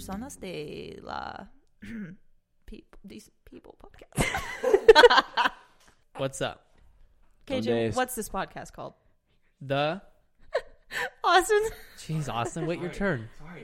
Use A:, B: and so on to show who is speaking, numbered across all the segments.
A: personas de la Decent People podcast.
B: What's up?
A: KJ, what's this podcast called?
B: The
A: Austin.
B: Jeez, Austin, wait your turn.
C: Sorry.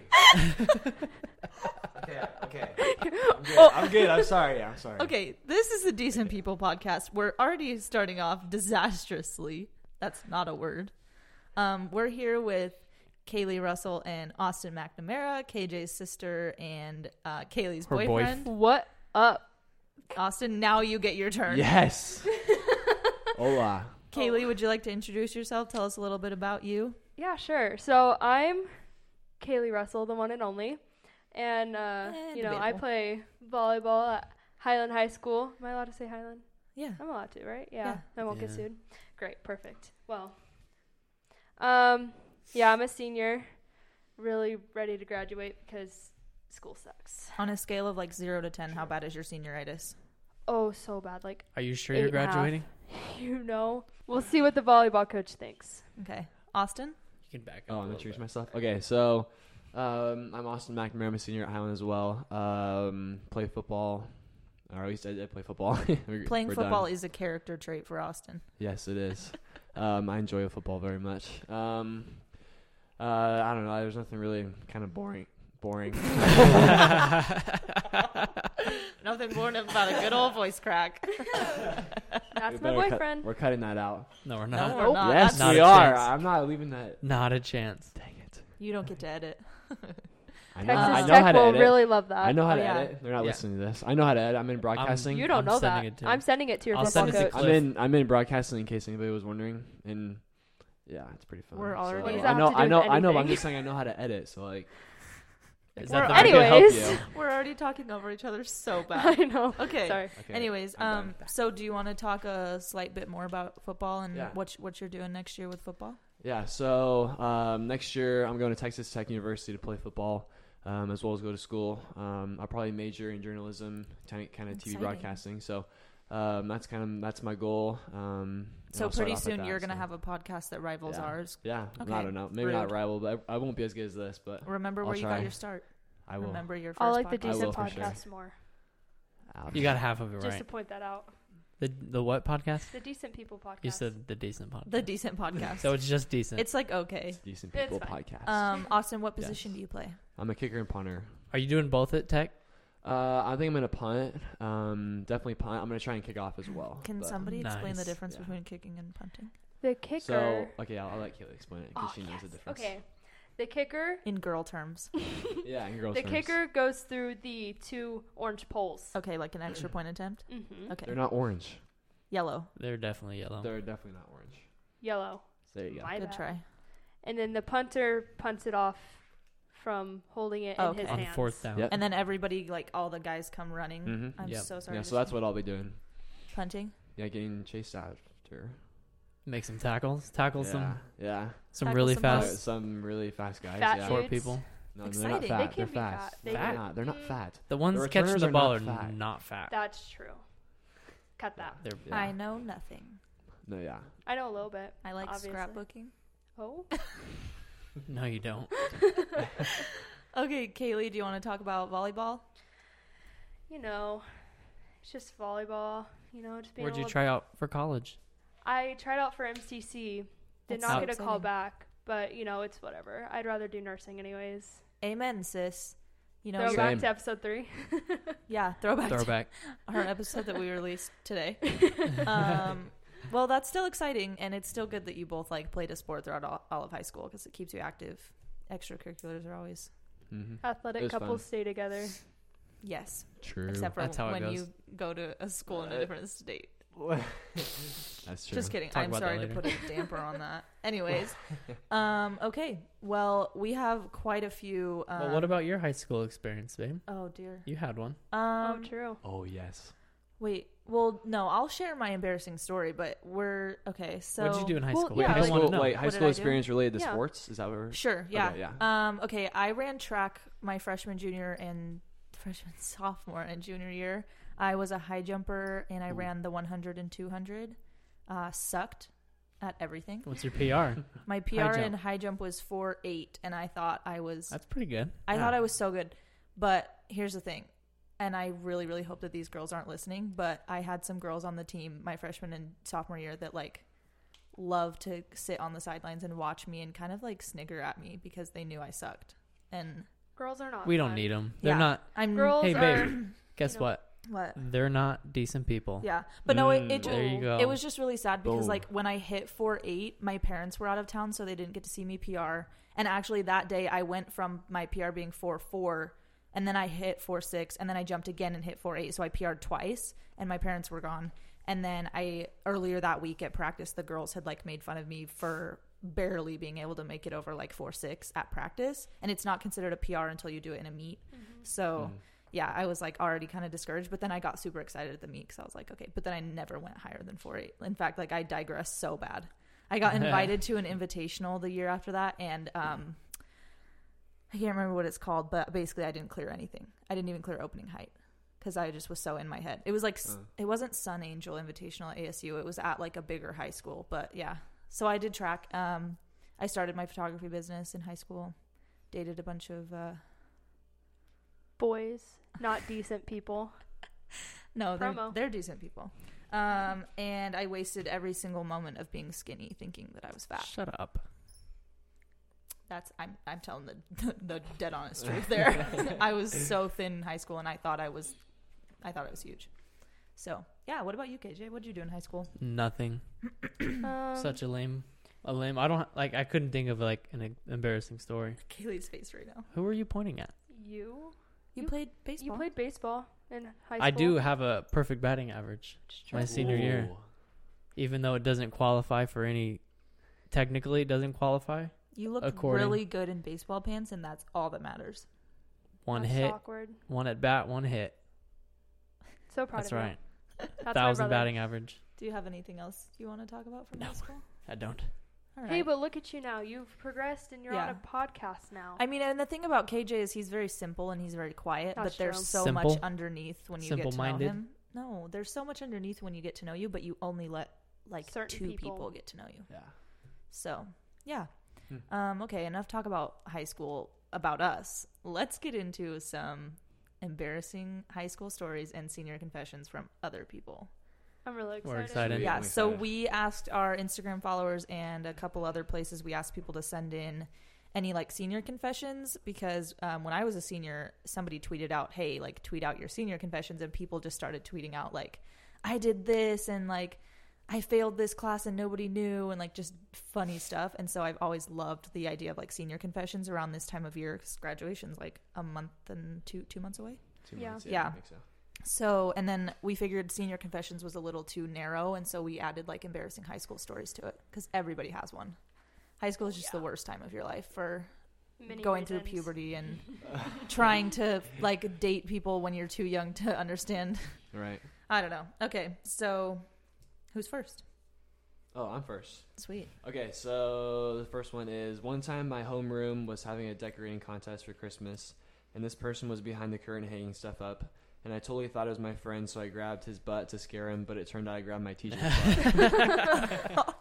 C: Okay. I'm good. I'm sorry.
A: Okay, this is the Decent People podcast. We're already starting off disastrously. That's not a word. We're here with Kaylee Russell and Austin McNamara, KJ's sister and Kaylee's
B: Her
A: boyfriend.
D: What up?
A: Austin, now you get your turn.
C: Yes. Hola.
A: Kaylee, would you like to introduce yourself? Tell us a little bit about you.
D: Yeah, sure. So I'm Kaylee Russell, the one and only. And, I
A: debatable.
D: play volleyball at Highland High School. Am I allowed to say Highland?
A: Yeah.
D: I'm allowed to, right?
A: Yeah.
D: I won't get
B: Yeah.
D: sued. Great. Perfect. Well, I'm a senior. Really ready to graduate because school sucks.
A: On a scale of like 0 to 10, how bad is your senioritis?
D: Oh, so bad. Like,
B: Are you sure you're
D: 8.5.
B: graduating?
D: We'll see what the volleyball coach thinks.
A: Okay. Austin?
B: You can back up.
C: Oh,
B: a
C: I'm
B: little
C: introduce
B: bit.
C: myself. Okay, so I'm Austin McNamara. I'm a senior at Highland as well. Play football, or at least I did play football.
A: Playing
C: We're
A: football
C: done.
A: is a character trait for Austin.
C: Yes, it is. I enjoy football very much. I don't know. There's nothing really kind of boring.
A: Nothing more about a good old voice crack.
D: That's
C: We
D: my
C: better
D: boyfriend.
C: We're cutting that out.
B: No, we're
A: No,
B: not.
A: we're not.
C: Yes,
B: Not
C: we
B: a
C: are.
B: chance.
C: I'm not leaving that.
B: Not a chance.
C: Dang it.
A: You don't get to edit.
C: I know
D: Texas
C: how
D: Tech
C: to
D: will
C: edit.
D: really love that.
C: I know how to
A: yeah.
C: edit. They're not
B: Yeah.
C: listening to this. I know how to edit. I'm in broadcasting.
D: You don't
B: I'm
D: know
B: sending
D: that.
B: it to
D: I'm
B: him.
D: sending it to your
B: I'll
D: football
B: send it to
D: coach.
B: Cliff.
C: I'm in broadcasting in case anybody was wondering, and yeah, it's pretty fun.
A: We're already-
D: What does
C: I
D: that
C: know,
D: have to do with
C: I know. But I'm
D: anything?
C: just saying I know how to edit. So like,
B: Is
A: We're-
B: that the
C: I could help
D: Anyways.
C: you.
A: We're already talking over each other so
D: I
A: bad.
D: know.
A: Okay.
D: Sorry.
C: Okay,
A: Anyways,
C: I'm done.
A: so do you want to talk a slight bit more about football and
C: Yeah.
A: what you're doing next year with football?
C: Yeah. So next year I'm going to Texas Tech University to play football, as well as go to school. I'll probably major in journalism, kind of TV
A: Exciting.
C: broadcasting. So that's my goal. And
A: So
C: I'll start
A: pretty
C: off at
A: soon
C: that,
A: you're gonna
C: so.
A: have a podcast that rivals
C: Yeah.
A: ours.
C: Yeah.
A: Okay.
C: I don't know. Maybe not
A: Rude.
C: rival, but I won't be as good as this. But
A: Remember
C: I'll
A: where you
C: try.
A: got your start.
C: I will.
A: Remember your first
D: I like the
A: podcast.
C: I
D: decent
C: will for sure.
D: podcast more.
B: You got half of it
D: Just to
B: right.
D: point that out.
B: The what podcast?
D: The Decent People podcast.
B: You said the decent podcast.
A: The Decent Podcast.
B: So it's just decent.
A: It's like okay.
C: Decent
D: It's
C: People
D: fine.
C: podcast.
A: Austin, what
B: Yes.
A: position do you play?
C: I'm a kicker and punter.
B: Are you doing both at Tech?
C: I think I'm gonna punt. Definitely punt. I'm gonna try and kick off as well.
A: Can
C: but-
A: somebody explain the
B: Nice.
A: difference
C: Yeah.
A: between kicking and punting
D: The kicker.
C: So okay, I'll let Kaylee explain it because
D: Oh,
C: she knows the
D: yes.
C: difference.
D: Okay. The kicker.
A: in girl terms?
C: Yeah, in girls'
D: The
C: terms.
D: kicker goes through the 2 orange poles.
A: Okay, like an extra point attempt.
D: Mm-hmm.
A: Okay,
C: They're not orange.
A: yellow.
B: They're definitely yellow.
C: They're definitely not orange.
D: Yellow.
C: So there you go.
D: My
A: Good
D: bad.
A: try.
D: And then the punter punts it off from holding it
A: Oh,
D: in his
A: okay.
B: On
D: hands.
B: fourth down.
C: Yep.
A: And then everybody, like all the guys, come running.
C: Mhm.
A: I'm
B: Yep.
A: so sorry.
C: Yeah,
A: to
C: so that's
A: say.
C: what I'll be doing.
A: Punting.
C: Yeah, getting chased after.
B: Make some tackles. Tackle some
C: Yeah.
A: Tackle
B: really
A: some
B: fast
C: Some really fast guys.
D: Fat
C: yeah.
B: short
D: dudes.
B: people.
C: No, they're not
A: Exciting.
C: fat.
D: They can
C: They're
D: be
C: fast.
D: fat. They
C: They're
B: can-
C: not. They're not fat.
B: The ones
C: The
B: catching
C: returners
B: the
C: are
B: ball
C: not
B: are
C: fat.
B: not fat.
D: That's true. Cut that.
B: They're
C: Yeah.
A: I know nothing.
C: No, yeah.
D: I know a little bit.
A: I like
D: Obviously.
A: scrapbooking.
D: Oh.
B: No, you don't.
A: Okay, Kaylee, do you want to talk about volleyball?
D: It's just volleyball. Just being
B: Where'd
D: a
B: you
D: little-
B: try out for college?
D: I tried out for MCC. Did
A: That's
D: not
A: so
D: get a call
A: exciting.
D: back, but it's whatever. I'd rather do nursing anyways.
A: Amen, sis.
D: Throw
A: you're-
D: back
C: Same.
D: to episode 3.
A: yeah, throwback. to
B: Throwback.
A: our episode that we released today. Well, that's still exciting, and it's still good that you both played a sport throughout all of high school because it keeps you active. Extracurriculars are always
C: Mm-hmm. It
D: Athletic
C: was
D: couples
C: fun.
D: stay together.
A: yes,
C: True.
A: except for
B: That's how it
A: when
B: goes.
A: you go to a school in a different state.
C: That's true.
A: Just kidding.
B: Talk
A: I'm
B: about
A: sorry
B: that
A: to
B: later.
A: put a damper on that. Anyways, okay. Well, we have quite a few.
B: Well, what about your high school experience, babe?
A: Oh dear.
B: You had one.
D: Oh, true.
C: Oh yes.
A: Wait. Well, no. I'll share my embarrassing story, but we're okay. So
B: What'd you do in high
D: Well,
B: school?
D: yeah,
B: I
C: high
B: don't want
C: school.
B: to know.
C: Wait, high
A: What did
C: school
A: I do?
C: experience related to
D: Yeah.
C: sports? Is that what we're?
A: Sure. Yeah.
C: Okay, yeah.
A: Okay. I ran track my freshman, junior, and sophomore, and junior year. I was a high jumper, and I ran the 100 and 200. Sucked at everything.
B: What's your PR?
A: My PR
B: High jump.
A: in high jump was 4.8, and I thought I was.
B: That's pretty good.
A: I thought I was so good, But here's the thing, and I really, really hope that these girls aren't listening, but I had some girls on the team my freshman and sophomore year that, like, love to sit on the sidelines and watch me and kind of, like, snigger at me because they knew I sucked. And
D: Girls are not.
B: We don't
D: fun.
B: need them. They're
A: Yeah.
B: not.
A: I'm...
D: Girls
B: Hey,
D: are.
B: babe. Guess
D: you know,
B: what?
A: What?
B: They're not decent people.
A: Yeah. But no, it
B: There you go.
A: It was just really sad because,
C: Boom.
A: like, when I hit 4.8, my parents were out of town, so they didn't get to see me PR. And actually, that day, I went from my PR being 4.4, and then I hit 4.6, and then I jumped again and hit 4.8. So I PR'd twice, and my parents were gone. And then earlier that week at practice, the girls had, like, made fun of me for barely being able to make it over, like, 4.6 at practice. And it's not considered a PR until you do it in a meet. So... yeah, I was, like, already kind of discouraged, but then I got super excited at the meet because I was like, okay. But then I never went higher than 4.8. In fact, like, I digressed so bad. I got invited to an invitational the year after that, and I can't remember what it's called, but basically I didn't clear anything. I didn't even clear opening height because I just was so in my head. It was like, it wasn't Sun Angel Invitational at ASU. It was at, like, a bigger high school, but yeah. So I did track. I started my photography business in high school, dated a bunch of...
D: Boys, not decent people.
A: No,
D: Promo.
A: they're decent people. And I wasted every single moment of being skinny thinking that I was fat.
B: Shut up.
A: I'm telling the dead honest truth there. I was so thin in high school and I thought I was huge. So, yeah, what about you, KJ? What did you do in high school?
B: Nothing. Such a lame. I don't like. I couldn't think of, like, an embarrassing story.
A: Kaylee's face right now.
B: Who are you pointing at?
D: You
A: Played baseball?
D: You played baseball in high school.
B: I do have a perfect batting average
D: true.
B: my senior year, even though it doesn't qualify for any. Technically, it doesn't qualify.
A: You look
B: according-
A: really good in baseball pants, and that's all that matters.
B: One
D: That's
B: hit,
D: awkward.
B: one at bat, one hit.
D: So proud
B: That's
D: of you.
B: right.
D: That's my
B: 1,000
D: brother.
B: batting average.
A: Do you have anything else you want to talk about from
B: No.
A: high school?
B: I don't.
A: All right.
D: Hey, but look at you now. You've progressed and you're
A: Yeah.
D: on a podcast now.
A: I mean, and the thing about KJ is he's very simple and he's very quiet,
D: That's
A: but there's
D: true.
A: so
B: Simple?
A: much underneath when you get to know
B: Simple-minded?
A: him. No, there's so much underneath when you get to know you, but you only let, like,
D: Certain
A: two
D: people.
A: people get to know you.
C: Yeah.
A: So, yeah. Okay, enough talk about high school, about us. Let's get into some embarrassing high school stories and senior confessions from other people.
D: I'm really excited.
B: We're excited.
A: Yeah,
C: I'm
A: so
C: excited.
A: we asked our Instagram followers and a couple other places, we asked people to send in any, like, senior confessions because when I was a senior, somebody tweeted out, hey, like, tweet out your senior confessions, and people just started tweeting out, like, I did this and, like, I failed this class and nobody knew, and, like, just funny stuff. And so I've always loved the idea of, like, senior confessions around this time of year because graduation's like a month and two months away.
C: 2
D: Yeah.
C: months,
A: Yeah.
C: I think so.
A: So, and then we figured senior confessions was a little too narrow, and so we added, like, embarrassing high school stories to it because everybody has one. High school is just the worst time of your life for
D: Many
A: going through
D: reasons.
A: puberty and trying to, like, date people when you're too young to understand.
C: Right.
A: I don't know. Okay, so who's first?
C: Oh, I'm first.
A: Sweet.
C: Okay, so the first one is one time my homeroom was having a decorating contest for Christmas, and this person was behind the curtain hanging stuff up. And I totally thought it was my friend, so I grabbed his butt to scare him, but it turned out I grabbed my teacher's butt.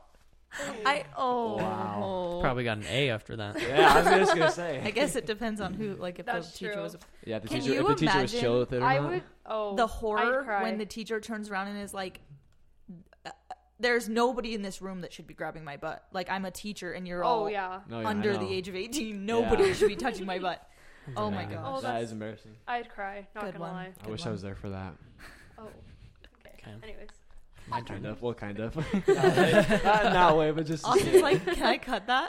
A: Wow.
B: Probably got an A after that.
C: Yeah, I was just going to say.
A: I guess it depends on who, like, if
D: That's
A: the teacher
D: true.
A: was
C: Yeah, if the
A: Can
C: teacher,
A: you
C: if the teacher was
A: imagine-
C: chill with it or
D: I
C: not.
D: would. Oh,
A: the
D: I'd
A: horror
D: cry.
A: when the teacher turns around and is like, there's nobody in this room that should be grabbing my butt. Like, I'm a teacher and you're all
D: Oh yeah,
C: No, yeah, I
A: under
C: know.
A: the age of 18. Nobody
C: Yeah.
A: should be touching my butt. Oh my
B: Embarrassing.
A: gosh.
D: Oh,
C: That
D: that's-
C: is embarrassing.
D: I'd cry. Not
A: Good
D: gonna
A: one.
D: lie.
C: I wish I was there for that.
D: Oh, okay.
B: Okay.
D: Anyways,
B: My
C: Kind
B: turn.
C: of. Well, kind of. Not in that way, but just.
A: Austin's like, can I cut that?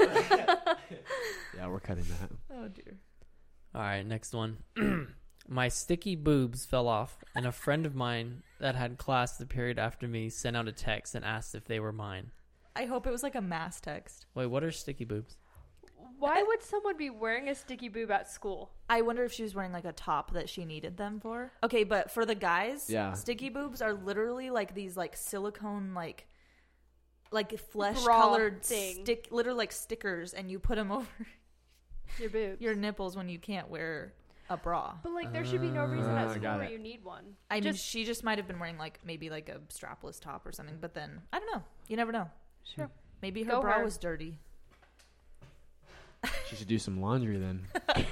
C: Yeah, we're cutting that.
A: Oh dear.
B: All right, next one. My sticky boobs fell off, and a friend of mine that had class the period after me sent out a text and asked if they were mine.
A: I hope it was like a mass text.
B: Wait, what are sticky boobs?
D: why would someone be wearing a sticky boob at school?
A: I wonder if she was wearing like a top that she needed them for. Okay, but for the guys,
C: Yeah.
A: sticky boobs are literally like these like silicone like flesh
D: Bra
A: colored
D: thing.
A: literally like stickers, and you put them over
D: Your boobs.
A: your nipples when you can't wear a bra.
D: But like, there should be no reason at school
C: got
D: where
C: it.
D: you need one.
A: I mean,
D: Just-
A: she just might have been wearing like maybe like a strapless top or something, but then I don't know. You never know.
D: Sure.
A: Maybe her
D: Go
A: bra
D: her.
A: was dirty.
C: She should do some laundry then.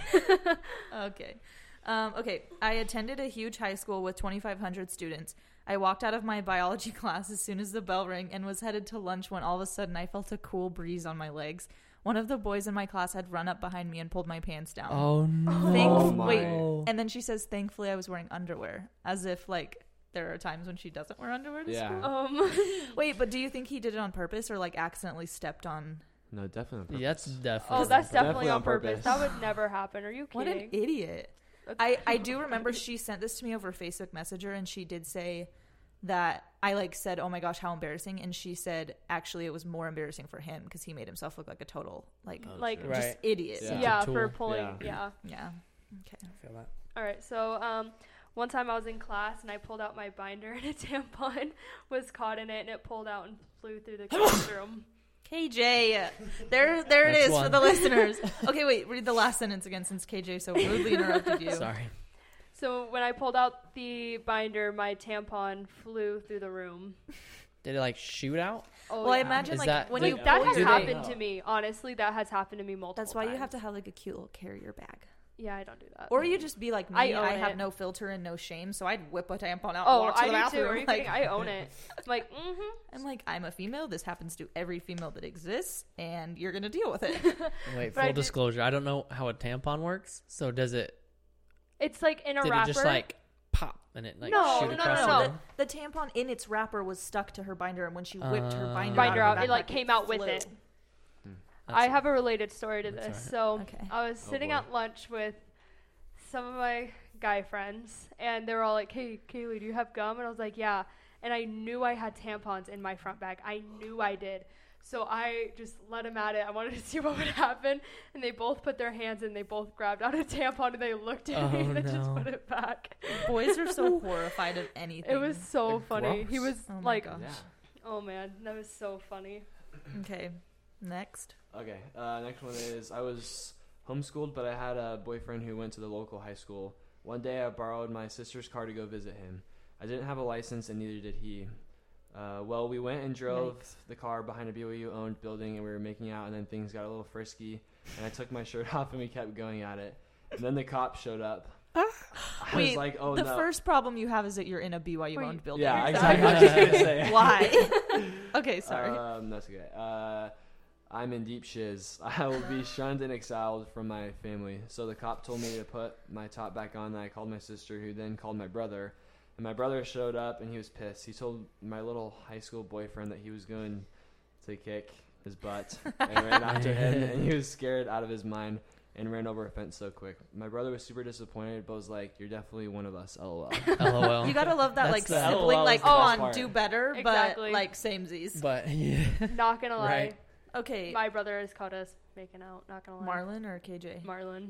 A: Okay. Okay. I attended a huge high school with 2,500 students. I walked out of my biology class as soon as the bell rang and was headed to lunch when all of a sudden I felt a cool breeze on my legs. One of the boys in my class had run up behind me and pulled my pants down.
B: Oh no!
C: Oh, my.
A: Wait, and then she says, "Thankfully, I was wearing underwear," as if like there are times when she doesn't wear underwear to
C: Yeah.
A: school. Wait, but do you think he did it on purpose or like accidentally stepped on?
C: No, definitely on purpose.
B: Yeah, that's definitely.
D: Oh, that's definitely
C: Definitely
D: on
C: on
D: purpose.
C: purpose.
D: That would never happen. Are you
A: What
D: kidding?
A: an idiot!
D: That's-
A: I do remember she sent this to me over Facebook Messenger, and she did say that I like said, "Oh my gosh, how embarrassing!" And she said, actually, it was more embarrassing for him because he made himself look like a total like
D: like
C: true.
B: Right.
A: just idiot.
C: Yeah.
D: yeah,
B: Tool.
D: for pulling.
C: Yeah.
D: Yeah.
A: Yeah. Okay.
B: I feel that.
D: All right. So one time I was in class and I pulled out my binder and a tampon was caught in it and it pulled out and flew through the classroom.
A: KJ, there it
B: That's
A: is for
B: one.
A: the listeners. Okay, wait, read the last sentence again since KJ so rudely interrupted you.
B: Sorry.
D: So when I pulled out the binder, my tampon flew through the room.
B: Did it like shoot out?
D: Oh,
A: Well, I
D: yeah.
A: imagine
B: Is
A: like
B: that-
A: when
B: like,
A: you
D: that
A: pull
D: has
A: your-
D: happened to me. Honestly, that has happened to me multiple
A: That's why you
D: times.
A: have to have like a cute little carrier bag.
D: Yeah, I don't do that.
A: Or you just be like me.
D: I own
A: I have
D: it.
A: no filter and no shame, so I'd whip a tampon out and
D: Oh,
A: walk to
D: I
A: the
D: do too.
A: bathroom.
D: Are you
A: like,
D: kidding? I own it. I'm like, mm-hmm.
A: I'm like, I'm a female. This happens to every female that exists, and you're gonna deal with it.
B: Wait,
D: But I
B: full
D: did-
B: disclosure. I don't know how a tampon works. So does it?
D: It's like in a
B: Did
D: wrapper.
B: it just like pop and it like
D: No,
B: shoot
D: no,
B: across
D: no.
B: the room?
A: The tampon in its wrapper was stuck to her binder, and when she whipped her binder,
D: Binder
A: out,
D: out,
A: of
D: it
A: her
D: like
A: backpack,
D: came out with
A: flew.
D: it.
B: That's
D: I
B: it.
D: have a related story to
B: That's
D: this. So
A: Okay.
D: I was
C: Oh,
D: sitting
C: boy.
D: at lunch with some of my guy friends, and they were all like, "Hey, Kaylee, do you have gum?" And I was like, "Yeah." And I knew I had tampons in my front bag. I knew I did. So I just let them at it. I wanted to see what would happen. And they both put their hands in. They both grabbed out a tampon, and they looked at me
B: Oh,
D: and then just
B: no.
D: put it back.
A: Boys are so horrified of anything.
D: It was so
C: They're
D: funny. He
C: gross.
D: was
A: Oh my
D: like,
A: gosh.
C: Yeah.
D: oh, man, that was so funny.
A: Okay, next.
C: Okay. Next one is I was homeschooled, but I had a boyfriend who went to the local high school. One day I borrowed my sister's car to go visit him. I didn't have a license, and neither did he. Well, we went and drove the car behind a BYU-owned building, and we were making out, and then things got a little frisky, and I took my shirt off, and we kept going at it. And then the cops showed up. I was
A: Wait,
C: like, oh,
A: the
C: no.
A: first problem you have is that you're in a BYU owned
D: Wait.
A: building.
C: Yeah,
D: Exactly.
C: exactly. I was just going to say.
A: Why? Okay, sorry.
C: That's okay. I'm in deep shiz. I will be shunned and exiled from my family. So the cop told me to put my top back on, and I called my sister, who then called my brother. And my brother showed up, and he was pissed. He told my little high school boyfriend that he was going to kick his butt and ran after him, and he was scared out of his mind and ran over a fence so quick. My brother was super disappointed, but was like, "You're definitely one of us, lol."
B: LOL.
A: You gotta love that,
B: That's
A: like,
B: the
A: sibling,
C: LOL
A: like,
C: is the
A: come
C: best
A: on,
C: part.
A: do better,
D: Exactly.
A: but, like, samesies.
B: But yeah.
D: Not going to lie.
B: Right.
A: Okay,
D: My brother has caught us making out. Not going to lie.
A: Marlon or KJ?
D: Marlon.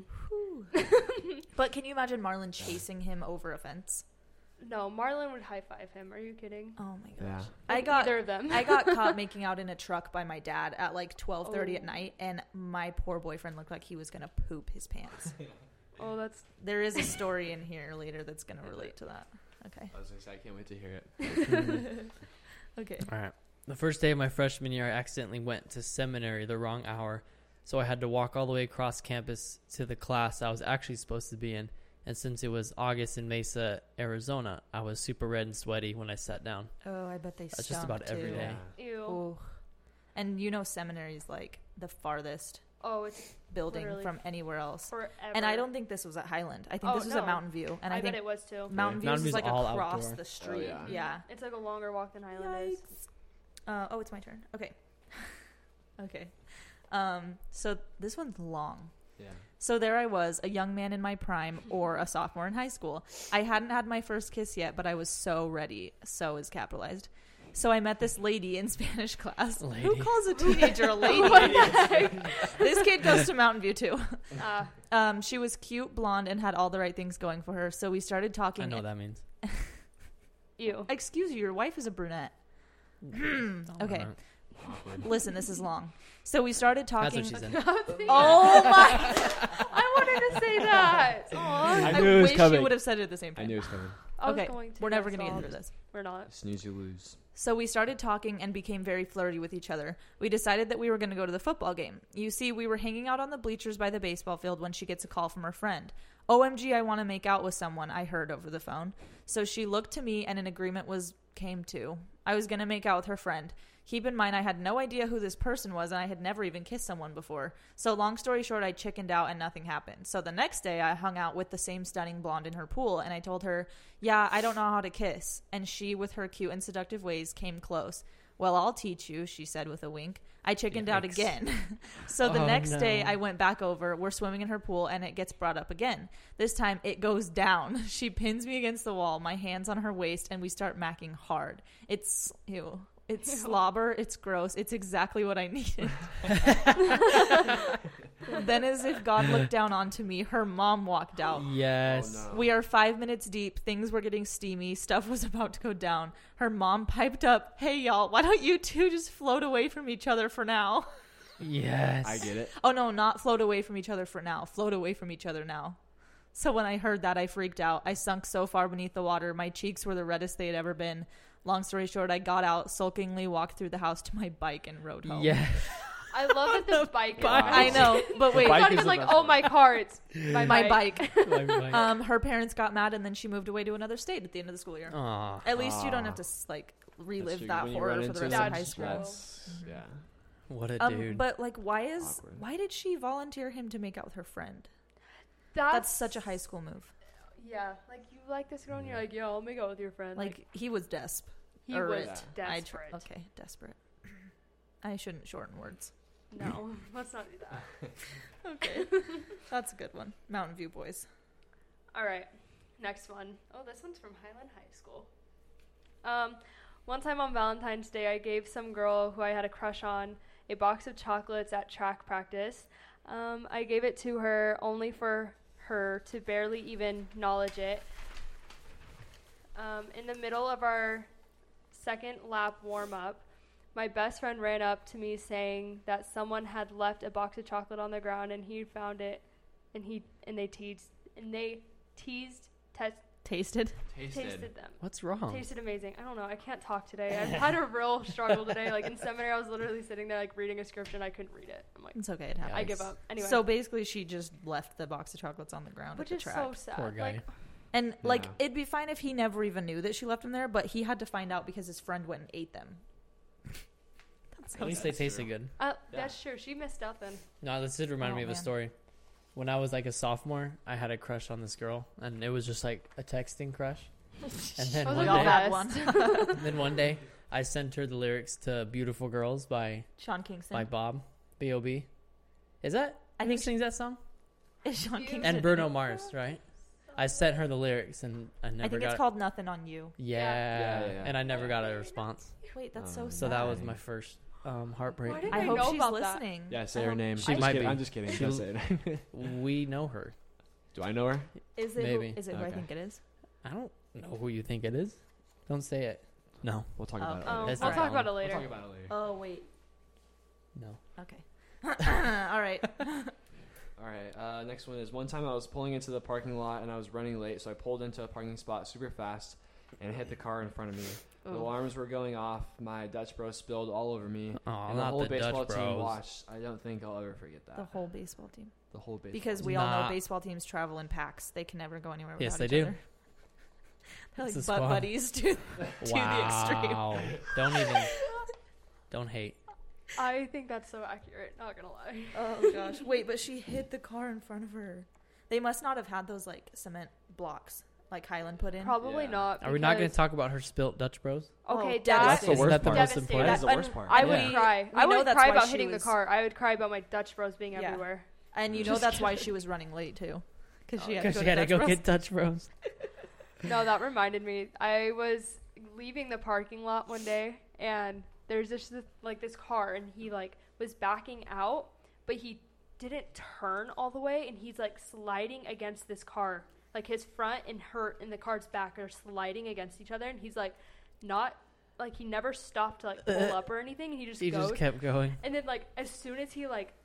A: But can you imagine Marlon chasing him over a fence?
D: No, Marlon would high five him. Are you kidding?
A: Oh my gosh.
C: Yeah.
A: I got
D: either of them.
A: I got caught making out in a truck by my dad at like 12:30 at
D: Oh.
A: night, and my poor boyfriend looked like he was gonna poop his pants.
D: Oh, that's
A: There is a story in here later that's gonna relate to that. Okay.
C: I was gonna say, I can't wait to hear it.
A: Okay.
B: All right. The first day of my freshman year, I accidentally went to seminary the wrong hour, so I had to walk all the way across campus to the class I was actually supposed to be in. And since it was August in Mesa, Arizona, I was super red and sweaty when I sat down.
A: Oh, I bet they
B: That's
A: stunk
B: just about every
A: too.
B: day.
D: ew.
A: Oh. And you know, seminary is like the farthest
D: Oh, it's
A: building
D: Literally
A: from anywhere else.
D: forever.
A: And I don't think this was at Highland. I think
D: Oh,
A: this was
D: no.
A: at Mountain View. And I
D: bet
A: think
D: it was too.
A: Mountain View
B: Mountain
A: is
B: View's
A: like
B: all
A: across
B: outdoor.
A: the street.
C: yeah.
A: Yeah.
D: It's like a longer walk than Highland is.
A: Yikes. Oh, it's my turn. Okay. Okay. So this one's long.
C: Yeah.
A: So there I was, a young man in my prime, or a sophomore in high school. I hadn't had my first kiss yet, but I was so ready. So is capitalized. So I met this lady in Spanish class.
B: Lady.
A: Who calls a teenager a lady? This kid goes to Mountain View too. She was cute, blonde, and had all the right things going for her. So we started talking.
B: I know what that means.
D: Ew.
A: Excuse you, your wife is a brunette. Okay. Listen, this is long. So we started talking.
B: That's what she said.
A: Oh my! I want
D: to say that. Aw.
C: I knew it was
A: wish
C: coming.
A: you would have said it at the same time.
C: I knew it was coming.
D: I was
A: Okay,
D: going to.
A: we're never
D: that's
A: going to
D: all.
A: get through this.
D: We're not.
C: Snooze, you lose.
A: So we started talking and became very flirty with each other. We decided that we were going to go to the football game. You see, we were hanging out on the bleachers by the baseball field when she gets a call from her friend. OMG, I want to make out with someone, I heard over the phone. So she looked to me and an agreement came to. I was going to make out with her friend. Keep in mind, I had no idea who this person was, and I had never even kissed someone before. So long story short, I chickened out and nothing happened. So the next day, I hung out with the same stunning blonde in her pool, and I told her, yeah, I don't know how to kiss. And she, with her cute and seductive ways, came close. Well, I'll teach you, she said with a wink. I chickened out again. So the next day, I went back over. We're swimming in her pool, and it gets brought up again. This time, it goes down. She pins me against the wall, my hands on her waist, and we start macking hard. It's, ew. It's slobber. It's gross. It's exactly what I needed. Then, as if God looked down onto me, her mom walked out.
B: Yes.
C: Oh, no.
A: We are 5 minutes deep. Things were getting steamy. Stuff was about to go down. Her mom piped up, hey, y'all, why don't you two just float away from each other for now?
B: Yes.
C: I get it.
A: Oh, no, not float away from each other for now. Float away from each other now. So when I heard that, I freaked out. I sunk so far beneath the water. My cheeks were the reddest they had ever been. Long story short, I got out, sulkingly walked through the house to my bike and rode home.
B: Yeah.
D: I love that the bike.
A: I know, but wait.
D: It's
C: bike
D: not
C: is
D: even
C: the
D: like,
C: best
D: oh,
C: one.
D: my car. It's my bike.
A: Her parents got mad, and then she moved away to another state at the end of the school year.
B: Aw.
A: At least you don't have to relive that
C: When you
A: horror
C: run
A: for the
C: into
A: rest
C: it,
A: of high
D: That's
A: school.
C: that's- yeah.
B: What a dude.
A: But like, why
C: Awkward.
A: did she volunteer him to make out with her friend? That's such a high school move.
D: Yeah, like you like this girl, and you're like, yo, I'll make out with your friend.
A: Like he was desp.
D: he
A: or
D: was
A: it.
D: desperate.
A: Okay, desperate. I shouldn't shorten words.
D: No, let's not do that.
A: Okay, that's a good one. Mountain View boys.
D: All right, next one. Oh, this one's from Highland High School. One time on Valentine's Day, I gave some girl who I had a crush on a box of chocolates at track practice. I gave it to her only for her to barely even acknowledge it. In the middle of our second lap warm-up, my best friend ran up to me saying that someone had left a box of chocolate on the ground and he found it, and they tasted them.
B: What's wrong?
D: Tasted amazing. I don't know. I can't talk today. I've had a real struggle today. Like in seminary, I was literally sitting there like reading a scripture and I couldn't read it. I'm like,
A: It's okay. It happens.
D: I give up. Anyway,
A: So basically, she just left the box of chocolates on the ground
D: which
A: at
D: is
A: the track.
D: so sad.
B: Poor guy.
D: Like,
A: And like,
C: Yeah.
A: it'd be fine if he never even knew that she left them there, but he had to find out because his friend went and ate them.
B: At least they tasted good.
D: that's true. She missed out then.
B: No, this did remind
A: Oh,
B: me of a
A: man.
B: story. When I was like a sophomore, I had a crush on this girl, and it was just like a texting crush. And then
D: I was
B: one
A: We all
D: like,
B: day,
A: had
D: best.
A: one.
B: and then one day, I sent her the lyrics to "Beautiful Girls" by
A: Sean Kingston.
B: Bob, B.O.B. Is that?
A: I
B: Who
A: think
B: sings that song?
A: It's Sean Kingston.
B: And Bruno Mars, right? I sent her the lyrics, and I never
A: I think
B: got.
A: it's called Nothing on You.
B: Yeah.
C: Yeah.
B: And I never got a response.
A: Wait, that's so sad.
B: So that was my first heartbreak.
D: Why did
A: I
D: I
A: hope
D: know
A: she's
D: about that?
A: listening.
C: Yeah, say her name.
B: She
C: I'm
B: might
C: just kidding.
B: be.
C: I'm just kidding.
B: She-
C: Don't say it.
B: We know her.
C: Do I know her?
A: Is it?
B: Maybe.
A: Is it who I
C: Okay.
A: think it is?
B: I don't know who you think it is. Don't say it. No.
C: We'll talk
A: Oh,
C: about it
A: okay.
C: later.
D: I'll
B: That's
D: talk
B: right.
D: about it
C: We'll
D: later.
C: talk about it later.
A: Oh wait.
B: No.
A: Okay. All right.
C: All right. Next one is one time I was pulling into the parking lot and I was running late, so I pulled into a parking spot super fast and hit the car in front of me. The
A: Ooh.
C: alarms were going off. My Dutch Bros spilled all over me.
B: Aw,
C: and the
B: not
C: whole
B: the
C: baseball
B: Dutch
C: team
B: Bros.
C: watched. I don't think I'll ever forget that.
A: The whole baseball team.
C: The whole baseball
A: Because
C: team.
A: we all know
B: Nah.
A: baseball teams travel in packs. They can never go anywhere without
B: Yes, they
A: each
B: do.
A: other. They're like
B: It's
A: butt
B: a squad.
A: buddies to the extreme.
B: Wow. Don't hate.
D: I think that's so accurate. Not gonna lie.
A: Oh gosh. Wait, but she hit the car in front of her. They must not have had those like cement blocks like Highland put in.
D: Probably
C: Yeah.
D: not.
B: Are we not going
D: because-
B: to talk about her spilt Dutch Bros?
D: Okay,
A: Oh,
D: that
C: That's the
A: Isn't
C: worst
B: that the
C: part.
B: most
D: Devastating.
C: That is
B: important?
C: the worst part.
D: I
B: Yeah.
D: would cry.
A: We
D: I
A: know
D: would
A: that's
D: cry
A: why
D: about
A: she
D: hitting the
A: was-
D: car. I would cry about my Dutch Bros being
A: Yeah.
D: everywhere.
A: And you know that's why she was running late too. Because she had
B: Because
A: to
B: she
A: go
B: had to
A: Dutch
B: go
A: Bros.
B: get Dutch Bros.
D: No, that reminded me. I was leaving the parking lot one day, and there's this car, and he like was backing out, but he didn't turn all the way, and he's like sliding against this car. Like his front and the car's back are sliding against each other, and he's like not like he never stopped to like pull up or anything, and he just
B: He
D: goes.
B: just kept going.
D: And then like as soon as he like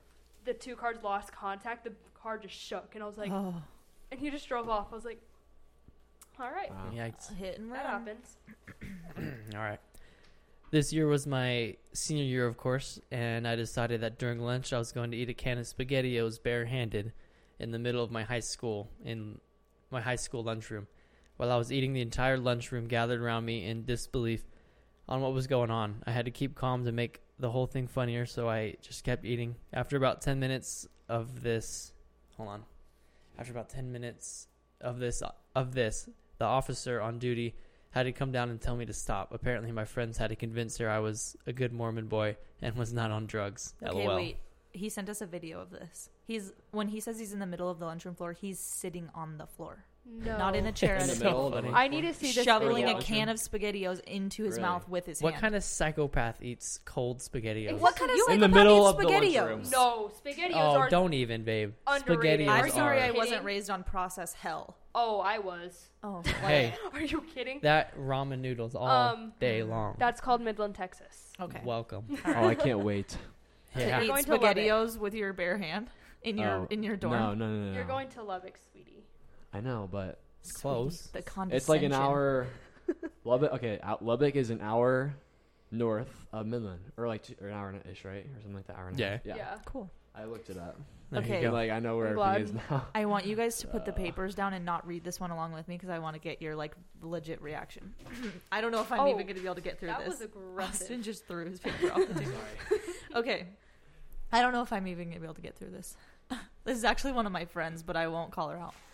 D: the two cars lost contact. The car just shook, and I was like,
A: Oh,
D: and he just drove off. I was like, all right,
C: Wow.
B: Yikes.
A: hit and
D: that
A: run.
D: happens.
B: All right. This year was my senior year, of course, and I decided that during lunch I was going to eat a can of SpaghettiOs barehanded in the middle of my high school, in my high school lunchroom. While I was eating, the entire lunchroom gathered around me in disbelief on what was going on. I had to keep calm to make the whole thing funnier, so I just kept eating. After about 10 minutes of this, After about 10 minutes of this, the officer on duty had to come down and tell me to stop. Apparently, my friends had to convince her I was a good Mormon boy and was not on drugs.
A: Okay,
B: LOL.
A: wait. He sent us a video of this. When he says he's in the middle of the lunchroom floor, he's sitting on the floor,
D: No,
A: not in a chair
C: In
A: at
C: the
A: a
B: So
C: middle of the
B: funny.
D: I need to see this
A: shoveling
D: video.
A: a can of SpaghettiOs into his
C: Really?
A: mouth with his
B: What
A: hand.
B: kind of psychopath eats cold SpaghettiOs?
A: What kind of
C: In the
A: psychopath
C: middle
A: eats
C: of the
A: SpaghettiOs?
C: lunchroom.
D: No, SpaghettiOs
B: Oh,
D: are.
B: don't even, babe.
D: Underrated.
B: SpaghettiOs
D: Are
A: I'm
D: you
A: sorry I
D: kidding?
A: wasn't raised on processed hell.
D: Oh, I was.
A: Oh,
B: Hey,
D: Are you kidding?
B: that ramen noodles all day long.
D: That's called Midland, Texas.
A: okay.
B: Welcome.
C: Oh, I can't wait.
B: Yeah.
A: To eat
D: going to love it.
A: SpaghettiOs with your bare hand in your dorm.
C: No.
D: You're going to Lubbock, sweetie.
C: I know, but
B: Close.
A: The
C: it's like an
A: condescension.
C: hour. Lubbock. Okay, Lubbock is an hour north of Midland, or like or an hour ish, right, or something like that. Hour and a half.
D: Yeah.
A: Cool.
C: I looked it up.
B: There
A: Okay.
B: you
C: And,
B: go.
C: like I know where
D: I'm
C: everything
D: glad.
C: is now.
A: I want you guys to put the papers down and not read this one along with me because I want to get your like legit reaction. I don't know if I'm
D: Oh,
A: even going to be able to get through
D: That
A: this.
D: was aggressive.
A: Austin just threw his paper off the table. Okay. I don't know if I'm even going to be able to get through this. This is actually one of my friends, but I won't call her out.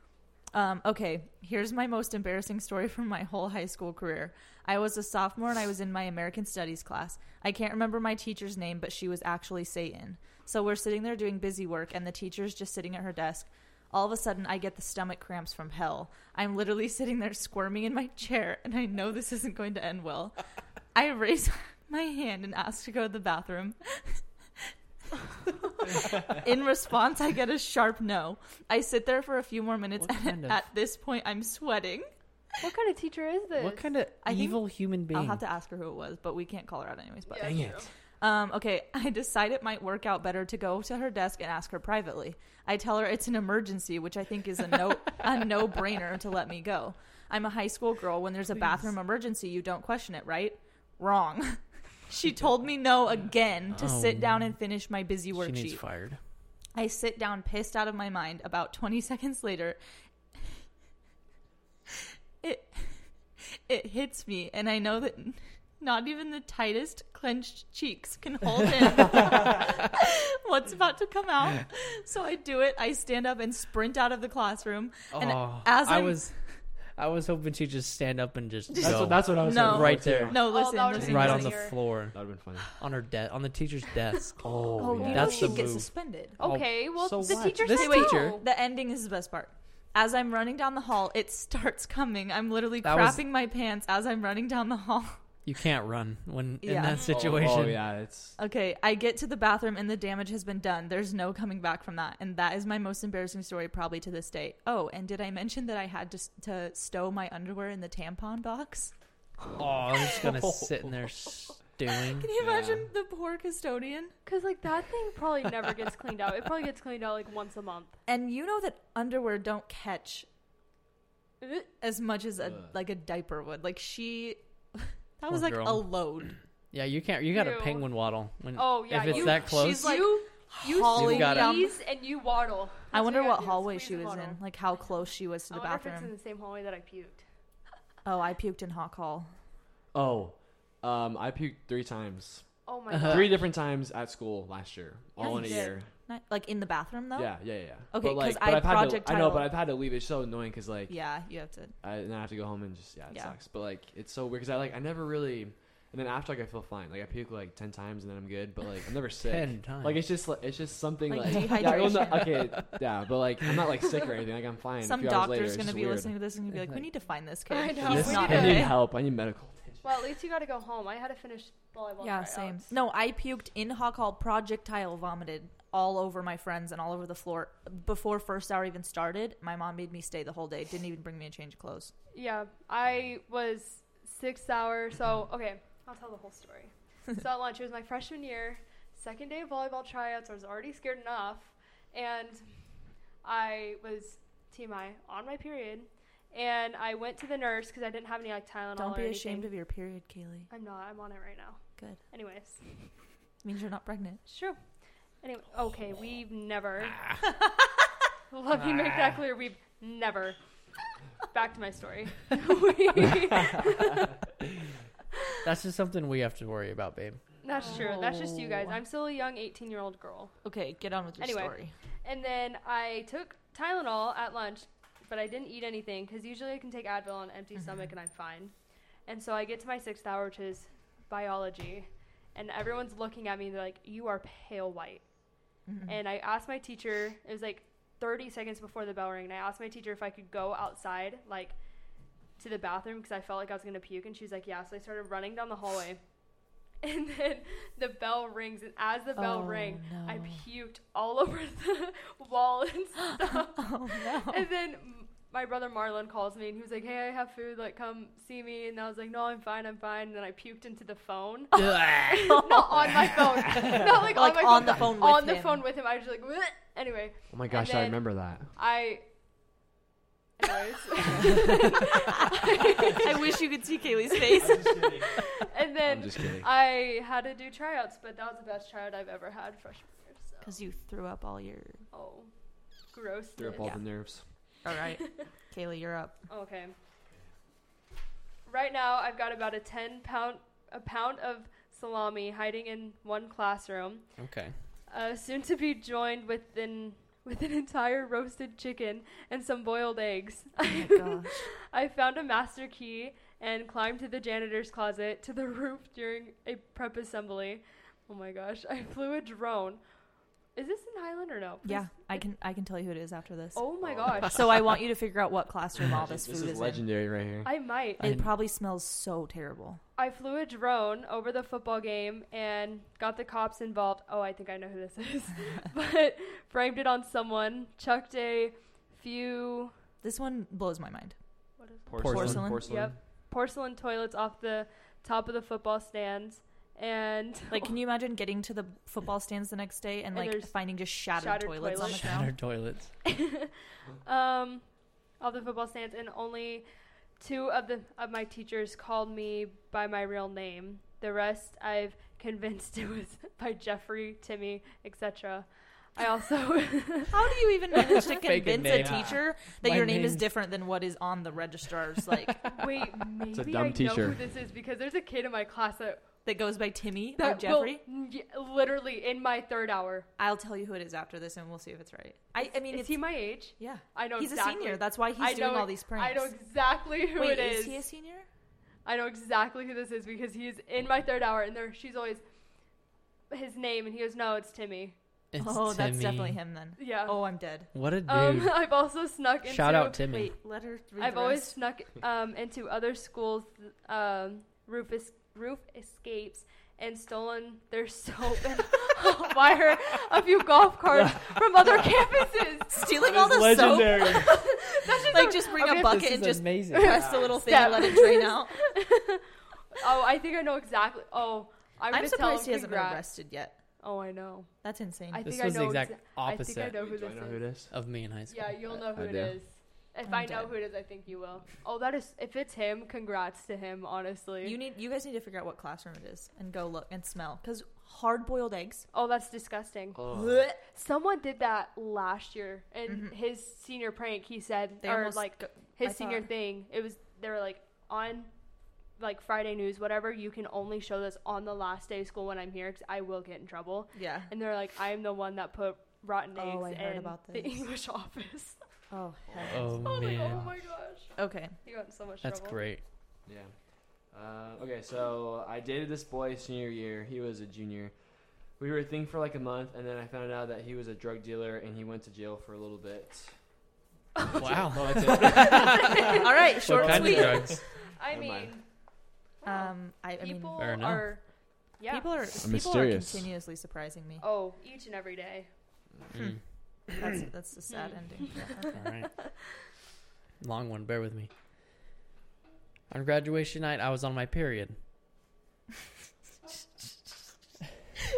A: Okay, here's my most embarrassing story from my whole high school career. I was a sophomore and I was in my American Studies class. I can't remember my teacher's name, but she was actually Satan. So we're sitting there doing busy work and the teacher's just sitting at her desk. All of a sudden, I get the stomach cramps from hell. I'm literally sitting there squirming in my chair, and I know this isn't going to end well. I raise my hand and ask to go to the bathroom. In response, I get a sharp no. I sit there for a few more minutes,
B: What
A: and
B: kind of-
A: at this point, I'm sweating.
D: What kind of teacher is this?
B: What kind of
A: I think-
B: evil human being?
A: I'll have to ask her who it was, but we can't call her out anyways. But
D: Yeah,
B: Dang
D: true.
B: it.
A: Okay, I decide it might work out better to go to her desk and ask her privately. I tell her it's an emergency, which I think is a no-brainer to let me go. I'm a high school girl. When there's a bathroom emergency, you don't question it, right? Wrong. She told me no again to sit down and finish my busy
B: She needs
A: worksheet.
B: fired.
A: I sit down, pissed out of my mind. About 20 seconds later, it hits me, and I know that not even the tightest clenched cheeks can hold in what's about to come out. So I do it. I stand up and sprint out of the classroom. And as
B: I was hoping she'd just stand up and just
C: That's
B: go
C: what I was
A: No.
C: hoping
B: right
C: for, too.
B: there,
A: no,
D: Oh,
A: listen,
D: that would've
A: listen,
B: right
D: been
B: on the
D: easier.
B: floor,
C: That would have been funny.
B: on her on the teacher's desk.
A: Oh, you know
B: That's
A: she'd
B: the
A: get
B: move.
A: suspended.
D: Okay, well,
B: so
D: the
B: what?
D: teacher
B: This
D: said
B: teacher-
D: no.
A: The ending is the best part. As I'm running down the hall, it starts coming. I'm literally
B: That was-
A: crapping my pants as I'm running down the hall.
B: You can't run when in
A: Yeah.
B: that situation.
C: Oh yeah, it's
A: Okay, I get to the bathroom and the damage has been done. There's no coming back from that. And that is my most embarrassing story probably to this day. Oh, and did I mention that I had to stow my underwear in the tampon box?
B: Oh, I'm just gonna sit in there stewing.
A: Can you imagine the poor custodian?
D: Because, like, that thing probably never gets cleaned out. It probably gets cleaned out, like, once a month.
A: And you know that underwear don't catch
D: Ugh.
A: as much as
C: Ugh.
A: a diaper would. Like that was
B: Poor
A: like
B: girl.
A: a load.
B: Yeah, you can't. You got a
D: Ew.
B: penguin waddle. When,
D: Oh, yeah.
B: if it's
D: you,
B: that close.
A: she's like
D: you
A: hauling
B: gotta-
A: down.
D: squeeze and you waddle.
A: I
D: That's
A: wonder
D: you
A: what
D: gotta do,
A: hallway
D: squeeze
A: she
D: and
A: was
D: waddle.
A: in, like how close she was to
D: I
A: the
D: wonder if it's
A: bathroom.
D: in the same hallway that I puked.
A: Oh, I puked in Hawk Hall.
C: oh, I puked 3 times,
D: Oh, my
B: Uh-huh.
D: God.
C: 3 different times at school last year, all
A: Yeah,
C: in a
A: you
C: year.
A: Like in the bathroom though.
C: Yeah.
A: Okay,
C: But,
A: 'cause
C: like,
A: I
C: I've had to, I know,
A: projectile-
C: but I've had to leave. It's so annoying because like
A: Yeah, you have to.
C: and then I have to go home and just it
A: Yeah.
C: sucks. But like it's so weird because I never really, and then after like I feel fine. Like I puke like 10 times and then I'm good. But like I'm never sick.
B: 10 times.
C: Like it's just something
A: Like
C: like, yeah, well, no,
A: dehydration.
C: okay, yeah, but like I'm not like sick or anything. Like I'm fine.
A: Some
C: a few hours later,
A: doctor's
C: it's
A: gonna
C: just
A: be
C: weird.
A: listening to this and gonna be like, "We
B: Like-
A: need to find this kid.
D: I know,
A: He's
D: we
A: not
D: need
C: I
D: to-
C: need
A: okay."
C: help. I need medical attention.
D: Well, at least you got to go home. I had to finish volleyball
A: Yeah,
D: tryouts.
A: same. No, I puked in Hawk Hall, projectile vomited all over my friends and all over the floor before first hour even started. My mom made me stay the whole day. Didn't even bring me a change of clothes.
D: Yeah, I was 6 hours. So, okay, I'll tell the whole story. So at lunch, it was my freshman year. second day of volleyball tryouts. I was already scared enough, and I was TMI on my period, and I went to the nurse because I didn't have any like Tylenol.
A: Don't
D: or
A: be
D: anything.
A: ashamed of your period, Kaylee.
D: I'm not. I'm on it right now.
A: Good.
D: Anyways,
A: Means you're not pregnant.
D: it's true. Anyway, okay, we've never. Let me make that clear. We've never. Back to my story.
B: That's just something we have to worry about, babe.
D: That's true. That's just you guys.
A: Oh.
D: I'm still a young 18-year-old girl.
A: Okay, get on with your
D: Anyway.
A: story.
D: And then I took Tylenol at lunch, but I didn't eat anything because usually I can take Advil on an empty stomach and I'm fine. And so I get to my 6th hour, which is biology, and everyone's looking at me and they're like, "You are pale white." And I asked my teacher, it was like 30 seconds before the bell rang, and I asked my teacher if I could go outside, like, to the bathroom because I felt like I was going to puke, and she's like, yeah. So I started running down the hallway, and then the bell rings, and as the bell rang,
A: no.
D: I puked all over the wall and stuff.
A: Oh, no.
D: And then my brother Marlon calls me, and he was like, hey, I have food, like, come see me. And I was like, no, I'm fine. And then I puked into the phone. Not on my phone. Not like on my
A: on
D: phone.
A: the phone with
D: on
A: him.
D: the phone with him. I was just like, bleh. Anyway.
C: Oh my gosh,
D: And
C: I
D: then
C: remember that.
D: Anyways.
A: I wish you could see Kaylee's face.
D: And then
C: I'm just kidding.
D: I had to do tryouts, but that was the best tryout I've ever had freshman year. So.
A: Because you threw up all your...
D: Oh, gross.
C: Threw up all the nerves.
A: All right. Kaylee, you're up.
D: Okay. Right now, I've got about a pound of salami hiding in one classroom.
B: Okay.
D: Soon to be joined with an entire roasted chicken and some boiled eggs.
A: Oh my gosh.
D: I found a master key and climbed to the janitor's closet to the roof during a prep assembly. Oh my gosh. I flew a drone. Is this in Highland or no? Please-
A: Yeah, I can tell you who it is after this.
D: Oh my gosh.
A: So I want you to figure out what classroom all this
C: This
A: food
C: is
A: is
C: legendary right here.
D: I might.
A: in. It probably smells so terrible.
D: I flew a drone over the football game and got the cops involved. Oh, I think I know who this is. But framed it on someone, chucked a few...
A: This one blows my mind.
D: What is it?
A: Porcelain?
D: Yep. Porcelain toilets off the top of the football stands. And
A: Like, can you imagine getting to the football stands the next day and like
D: there's
A: finding just shattered toilets on the ground?
B: Shattered toilets.
D: off the football stands, and only 2 of my teachers called me by my real name. The rest I've convinced it was by Jeffrey, Timmy, etc. I also
A: How do you even manage to
B: Fake a
A: convince a
B: name.
A: teacher that
B: My
A: your name is
B: name's-
A: different than what is on the registrars? Like
D: wait,
C: a
D: maybe
C: dumb
D: I know
C: teacher.
D: who this is because there's a kid in my class
A: that goes by Timmy or
D: that
A: Jeffrey?
D: literally in my 3rd hour.
A: I'll tell you who it is after this, and we'll see if it's right. I mean,
D: Is
A: it's,
D: he my age?
A: yeah,
D: I know
A: he's
D: exactly.
A: a senior. That's why
D: I
A: he's doing
D: know-
A: all these pranks.
D: I know exactly who
A: Wait,
D: it is.
A: is he a senior?
D: I know exactly who this is because he's in my 3rd hour, and she's always his name, and he goes, "No, it's Timmy."
B: It's
A: Oh, that's
B: Timmy.
A: definitely him then.
D: Yeah.
A: Oh, I'm dead.
B: What a dude.
D: I've also snuck into.
B: Shout out Timmy.
A: Wait, let her read
D: I've
A: the
D: always
A: rest.
D: snuck into other schools' roof escapes and stolen their soap and wire a few golf carts from other campuses.
A: Stealing all the
B: legendary.
A: soap.
D: That's just
A: Like, just bring
D: okay,
A: a bucket
B: This
A: and
B: is
A: just
B: amazing.
A: press the little thing
D: Step.
A: and let it drain out.
D: Oh, I think I know exactly. Oh, I'm
A: I'm
D: gonna tell
A: surprised
D: him
A: he hasn't been
D: congrats.
A: arrested yet.
D: Oh, I know.
A: That's insane.
D: I
B: This
D: think
B: was
D: I
B: the
D: know.
B: exact
D: I think I
B: opposite
D: know who
C: Do I
D: this
C: know who it
D: is.
C: is?
B: of me in high school.
D: Yeah, you'll know who
C: I
D: it
C: do.
D: is. If
A: I'm
D: I know
A: dead.
D: who it is, I think you will. Oh, that is. If it's him, congrats to him. Honestly.
A: You guys need to figure out what classroom it is and go look and smell, because hard-boiled eggs.
D: Oh, that's disgusting.
C: Oh.
D: Someone did that last year, and his senior prank. He said,
A: They
D: or
A: almost
D: like
A: go-
D: his
A: I
D: senior
A: thought-
D: thing. It was they were like on, like Friday news, whatever. You can only show this on the last day of school when I'm here, because I will get in trouble.
A: Yeah.
D: And they're like, I am the one that put rotten
A: Oh,
D: eggs
A: I heard
D: in
A: about
D: the
A: this.
D: English office.
A: Oh,
B: Oh,
D: I was like,
B: man.
D: oh my gosh,
A: okay.
D: he got in so much
B: That's
D: trouble.
B: great.
C: Yeah. Okay, so I dated this boy senior year. He was a junior. We were a thing for like a month, and then I found out that he was a drug dealer, and he went to jail for a little bit.
B: Wow.
C: Well, that's it.
A: All right, short
B: What
A: and
B: kind of
A: sweet.
B: drugs?
D: I
C: Never
D: mean,
C: mind.
D: wow.
A: I mean,
D: people
B: Fair enough.
D: are, yeah.
A: people are
C: mysterious.
A: continuously surprising me.
D: Oh, each and every day.
B: Mm.
A: That's the sad ending. Yeah.
B: All right. Long one. Bear with me. On graduation night, I was on my period.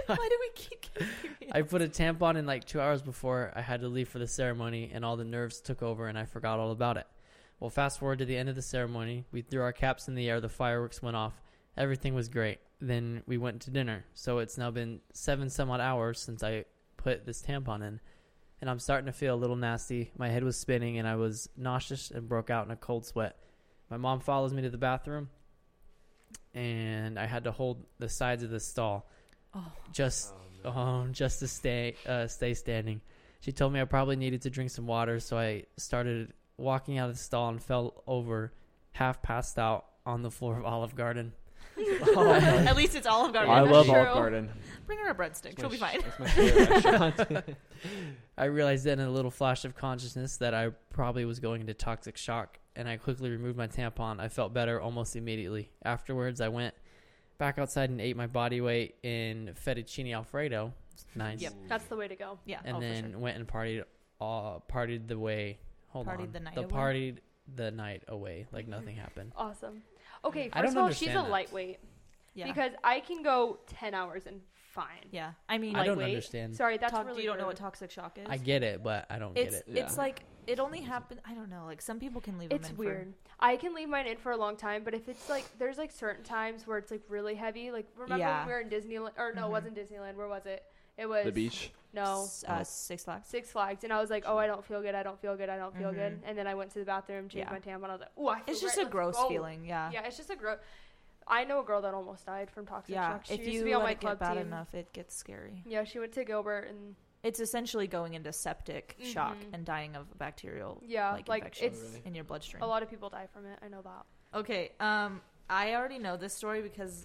A: Why do we keep getting periods?
B: I put a tampon in like 2 hours before I had to leave for the ceremony, and all the nerves took over, and I forgot all about it. Well, fast forward to the end of the ceremony. We threw our caps in the air. The fireworks went off. Everything was great. Then we went to dinner. So it's now been 7 some odd hours since I put this tampon in. And I'm starting to feel a little nasty. My head was spinning, and I was nauseous and broke out in a cold sweat. My mom follows me to the bathroom, and I had to hold the sides of the stall just to stay standing. She told me I probably needed to drink some water, so I started walking out of the stall and fell over, half passed out on the floor of Olive Garden.
A: At least it's Olive Garden.
C: I love
D: true.
C: Olive Garden.
A: Bring her a breadstick. She'll be fine.
C: That's my favorite restaurant.
B: I realized then in a little flash of consciousness that I probably was going into toxic shock, and I quickly removed my tampon. I felt better almost immediately. Afterwards, I went back outside and ate my body weight in fettuccine Alfredo. It's nice.
A: Yep.
D: That's the way to go.
A: Yeah.
B: And then went and partied the way.
A: Partied the night away?
B: Partied the night away, like nothing happened.
D: Awesome. Okay,
B: I
D: first
B: don't
D: of all, she's a
B: understand that.
D: lightweight.
A: Yeah.
D: Because I can go 10 hours and fine.
A: Yeah. I mean,
B: I don't
D: Lightweight.
B: understand.
D: Sorry, that's really
A: you don't know
D: rude.
A: what toxic shock is?
B: I get it, but I don't get it.
A: It's
C: Yeah.
A: like, it only happened, I don't know, like some people can leave them
D: It's
A: in
D: weird. I can leave mine in for a long time, but if it's like, there's like certain times where it's like really heavy. Like, remember
A: Yeah.
D: when we were in Disneyland? Or no, it
A: Mhm.
D: wasn't Disneyland. Where was it? It was.
C: The beach.
D: No.
A: Six Flags.
D: Six Flags. And I was like, oh, I don't feel good. I don't feel good. I don't feel good.
A: Mhm.
D: And then I went to the bathroom, changed
A: Yeah.
D: my tampon. I was like, oh, I feel
A: It's just
D: great.
A: a
D: Let's
A: gross
D: go.
A: feeling, yeah.
D: Yeah, it's just a gross. I know a girl that almost died from toxic
A: Yeah,
D: shock. She
A: if
D: used
A: you
D: to be on
A: let
D: my
A: it get
D: club
A: bad
D: team.
A: enough, it gets scary.
D: Yeah, she went to Gilbert and
A: It's essentially going into septic shock
D: Mhm.
A: and dying of a bacterial
D: yeah,
A: like
D: like
A: infection
D: it's
C: Really?
A: in your bloodstream.
D: a lot of people die from it. I know that.
A: Okay, I already know this story because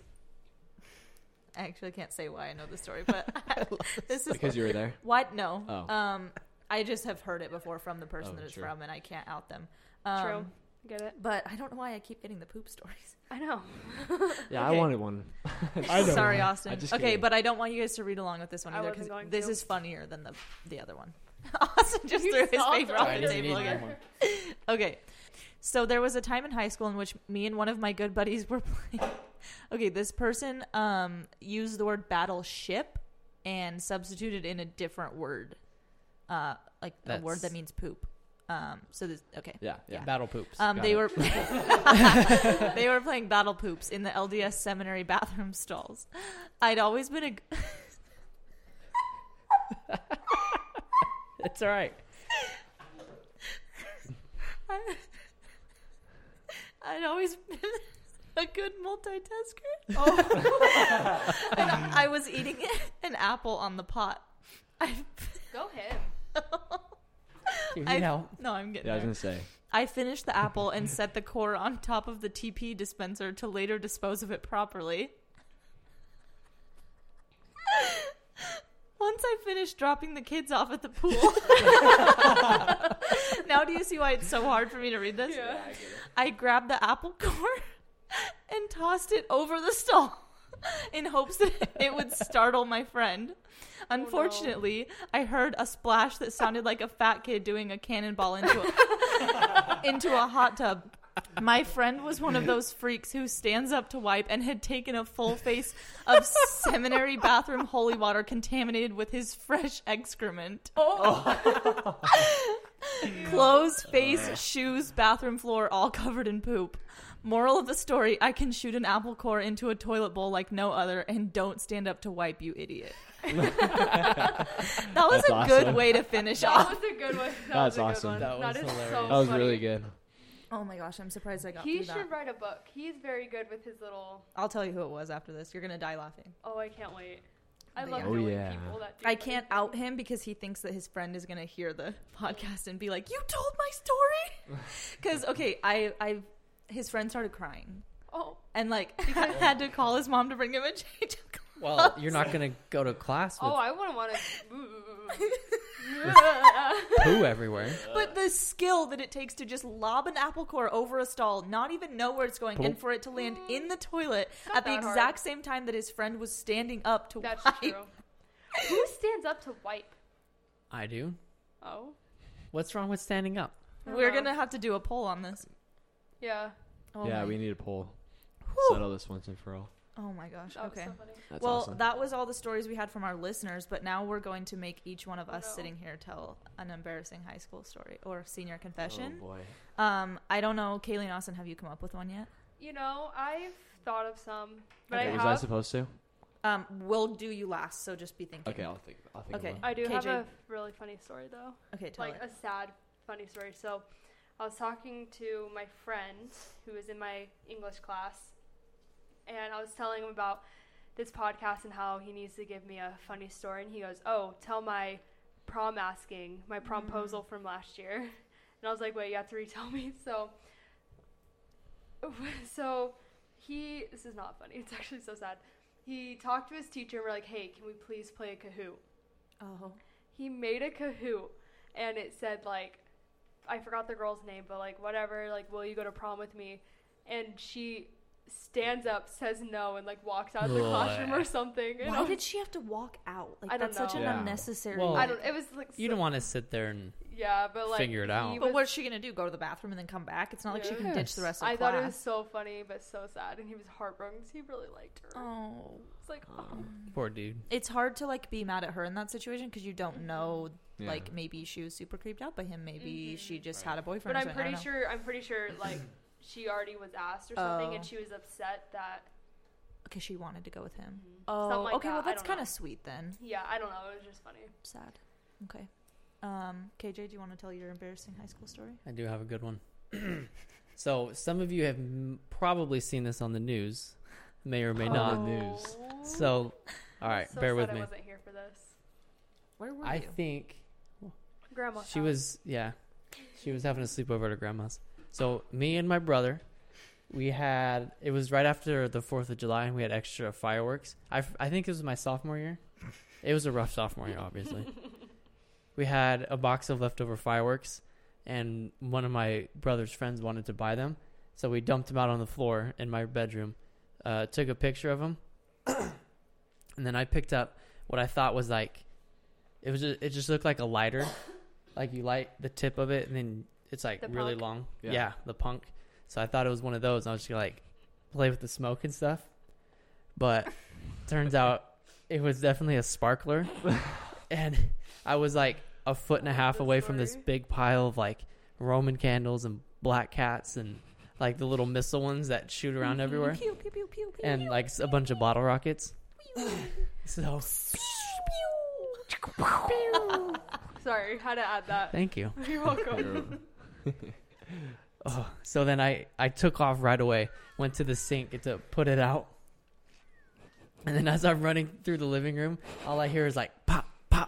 A: I actually can't say why I know this story, but this is
C: Because you were there.
A: what? No.
C: Oh.
A: I just have heard it before from the person
C: Oh,
A: that it's
C: sure.
A: from, and I can't out them.
D: True. Get it?
A: But I don't know why I keep getting the poop stories.
D: I know.
C: Yeah,
A: Okay.
C: I wanted one.
A: Sorry,
C: I'm
A: Austin.
C: just
A: Okay,
C: kidding.
A: but I don't want you guys to read along with this one
D: I
A: either
D: wasn't
A: because
D: going
A: this
D: to.
A: is funnier than the other one. Austin just
D: You
A: threw his
D: saw
A: paper off
B: I
A: the
B: didn't
A: table
B: need
A: again.
B: one.
A: Okay. So there was a time in high school in which me and one of my good buddies were playing. Okay, this person used the word battleship and substituted in a different word. Like a word that
B: That's-
A: means poop. So this okay.
C: Yeah.
B: Battle poops.
A: They
C: it.
A: were they were playing battle poops in the LDS seminary bathroom stalls. I'd always been
B: It's all right.
A: I'd always been a good multitasker. Oh. And I was eating an apple on the pot.
D: Go ahead.
B: You
A: I-
B: need help.
A: No, I'm getting
C: Yeah, I was
A: there.
C: gonna say.
A: I finished the apple and set the core on top of the TP dispenser to later dispose of it properly. Once I finished dropping the kids off at the pool. Now do you see why it's so hard for me to read this?
D: Yeah.
A: I grabbed the apple core and tossed it over the stall in hopes that it would startle my friend. Unfortunately, I heard a splash that sounded like a fat kid doing a cannonball into a hot tub. My friend was one of those freaks who stands up to wipe and had taken a full face of seminary bathroom holy water contaminated with his fresh excrement. Clothes, face, shoes, bathroom floor, all covered in poop. Moral of the story, I can shoot an apple core into a toilet bowl like no other, and don't stand up to wipe, you idiot. That was
C: That's
A: a good
C: awesome.
A: way to finish
D: That
A: off.
D: was a good one.
C: That's
D: was a good
C: awesome.
D: one.
B: That was
D: is
B: hilarious.
D: so
C: That was
D: funny.
C: really good.
A: Oh my gosh, I'm surprised I got
D: He
A: through that.
D: should write a book. He's very good with his little.
A: I'll tell you who it was after this. You're gonna die laughing.
D: Oh, I can't wait. I
A: But
D: love
A: yeah.
C: Oh,
D: knowing
C: yeah.
D: people that do
A: I
D: funny
A: can't
D: things.
A: out him because he thinks that his friend is gonna hear the podcast and be like, "You told my story." Because I his friend started crying
D: Oh,
A: and like I had to call his mom to bring him a change of clothes.
B: Well, you're not gonna go to class with
D: I wouldn't want to.
B: poo everywhere.
A: But the skill that it takes to just lob an apple core over a stall, not even know where it's going, and for it to land in the toilet
D: not
A: at the
D: that hard.
A: exact same time that his friend was standing up to
D: That's
A: wipe.
D: true. Who stands up to wipe?
B: I do.
D: Oh,
B: What's wrong with standing up?
A: We're gonna have to do a poll on this.
D: Yeah.
A: Oh
C: Yeah,
A: my-
C: we need a poll.
A: Whew.
C: Settle this once and for all.
A: Oh my gosh.
D: That was
A: Okay.
D: so funny.
C: That's
A: Well,
C: awesome.
A: that was all the stories we had from our listeners, but now we're going to make each one of us
D: no.
A: sitting here tell an embarrassing high school story or senior
C: Oh
A: confession.
C: boy.
A: I don't know, Kaylee and Austin, have you come up with one yet?
D: You know, I've thought of some, but
A: Okay.
D: I
C: Was I
D: have.
C: supposed to?
A: We'll do you last, so just be thinking.
C: Okay, I'll think.
A: Okay.
C: Of one.
D: I do have
A: KJ.
D: a really funny story though.
A: Okay, tell
D: Like
A: it.
D: a sad, funny story. So, I was talking to my friend who was in my English class, and I was telling him about this podcast and how he needs to give me a funny story. And he goes, "Oh, tell my promposal from last year." And I was like, "Wait, you have to retell me." So this is not funny. It's actually so sad. He talked to his teacher and we're like, "Hey, can we please play a Kahoot?"
A: Oh.
D: He made a Kahoot and it said like, I forgot the girl's name, but like whatever, like, will you go to prom with me? And she stands up, says no, and like walks out of the classroom or something. And
A: Why did she have to walk out? Like,
D: I don't
A: that's such
D: know.
A: an
C: Yeah.
A: unnecessary.
B: Well,
D: I don't. It was like
B: You don't want to sit there and
D: yeah, but like
B: figure it out.
D: he
A: But
D: was-
A: what's she gonna do? Go to the bathroom and then come back? It's not like she can ditch the rest of
D: I
A: class.
D: thought it was so funny, but so sad, and he was heartbroken because he really liked her.
A: Oh,
D: It's like, oh.
B: poor dude.
A: it's hard to like be mad at her in that situation because you don't know.
C: Yeah.
A: Like maybe she was super creeped out by him. Maybe she just
C: Right.
A: had a boyfriend.
D: But
A: or
D: I'm
A: something. I
D: pretty
A: don't know.
D: sure. I'm pretty sure like she already was asked or something,
A: Oh.
D: and she was upset that.
A: Because she wanted to go with him.
D: Something
A: Oh,
D: like
A: okay.
D: that.
A: Well,
D: I
A: that's
D: don't
A: kind
D: know.
A: of sweet then.
D: Yeah, I don't know. It was just funny.
A: Sad. Okay. KJ, do you want to tell your embarrassing high school story?
B: I do have a good one. So some of you have probably seen this on the news, may or may
C: Oh.
B: not.
C: the news.
B: So, all right,
D: So
B: bear
D: sad
B: with
D: I
B: me.
D: wasn't here for this.
A: Where were
B: I
A: you?
B: think
D: Grandma's
B: she
D: house.
B: was, yeah, she was having a sleepover at her grandma's. So me and my brother, it was right after the 4th of July, and we had extra fireworks. I think it was my sophomore year. It was a rough sophomore year, obviously. We had a box of leftover fireworks, and one of my brother's friends wanted to buy them. So we dumped them out on the floor in my bedroom, took a picture of them, and then I picked up what I thought was like, it just looked like a lighter. Like you light the tip of it, and then it's like
D: The
B: really
D: punk?
B: long.
C: Yeah.
B: Yeah, the punk. So I thought it was one of those. And I was just gonna like play with the smoke and stuff. But turns out it was definitely a sparkler. And I was like a foot and a half away from this big pile of like Roman candles and black cats and like the little missile ones that shoot around everywhere.
A: Pew, pew, pew, pew, pew,
B: And
A: pew.
B: like a bunch of bottle rockets. So
D: Sorry, had to add that.
B: thank you.
D: You're welcome.
B: Oh, so then I took off right away, went to the sink to put it out. And then as I'm running through the living room, all I hear is like pop, pop.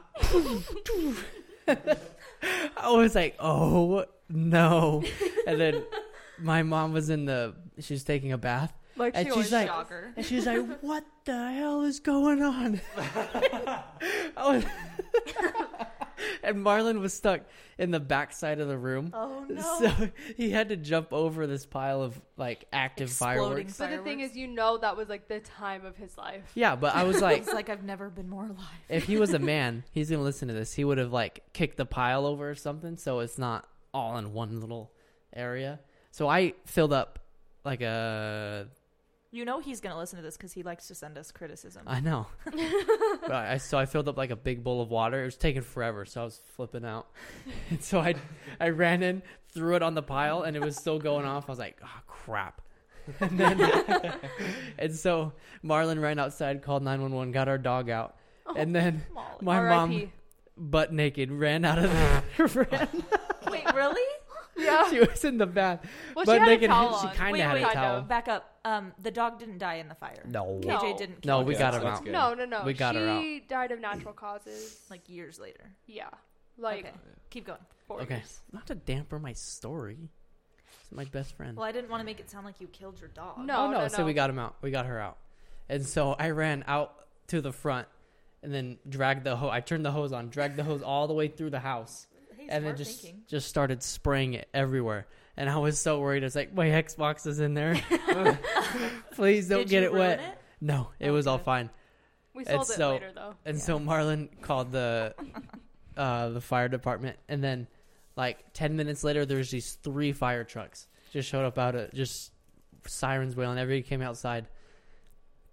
B: I was like, oh no. And then my mom was she was taking a bath.
D: Like
B: And
D: she
B: she's
D: always
B: like,
D: does.
A: Shocker.
B: And she's like, what the hell is going on? I was- and Marlon was stuck in the back side of the room.
A: Oh no.
B: So he had to jump over this pile of like active
A: Exploding
B: fireworks.
D: But the thing
A: fireworks.
D: is, you know, that was like the time of his life.
B: Yeah, but I was like,
A: It's like I've never been more alive.
B: if he was a man, he's gonna listen to this. He would have like kicked the pile over or something, so it's not all in one little area. So I filled up like a.
A: You know he's gonna listen to this because he likes to send us criticism.
B: I know. Right, so I filled up like a big bowl of water. It was taking forever, so I was flipping out. And so I ran in, threw it on the pile, and it was still going off. I was like, oh, crap. And then, and so Marlon ran outside, called 911, got our dog out. And then
A: Molly.
B: my mom,
D: R.I.P.
B: butt naked, ran out of the
A: Wait, really?
D: Yeah.
B: She was in the bath.
D: Well,
B: But
D: she had
B: naked,
D: a towel
B: she
D: on.
B: kinda
A: Wait,
B: had
A: wait,
B: a
D: kind
B: towel.
D: of.
A: Back up. The dog didn't die in the fire.
B: No.
A: KJ
D: No.
A: didn't.
B: No,
A: kill
B: we
A: her.
B: got her
C: That's
B: out.
C: good.
D: No.
B: We got her out.
D: She died of natural causes.
A: Like years later.
D: Yeah. Like
A: Okay, keep going.
D: 4
B: Okay.
D: years.
B: Not to damper my story. It's my best friend.
A: Well, I didn't want to make it sound like you killed your dog.
D: No.
B: Oh, no. So we got him out. We got her out. And so I ran out to the front and then dragged the hose. I turned the hose on, dragged the hose all the way through the house.
A: Hey,
B: And then
A: smart
B: just
A: thinking.
B: just started spraying it everywhere. And I was so worried. I was like, my Xbox is in there. Please don't
A: Did
B: get
A: you
B: it
A: ruin
B: wet.
A: it?
B: No, it was all
A: Okay.
B: fine.
D: We
B: And
D: sold it
B: so-
D: later though.
B: And
A: Yeah.
B: so Marlon called the fire department, and then like 10 minutes later, there's these 3 fire trucks just showed up just sirens wailing. Everybody came outside.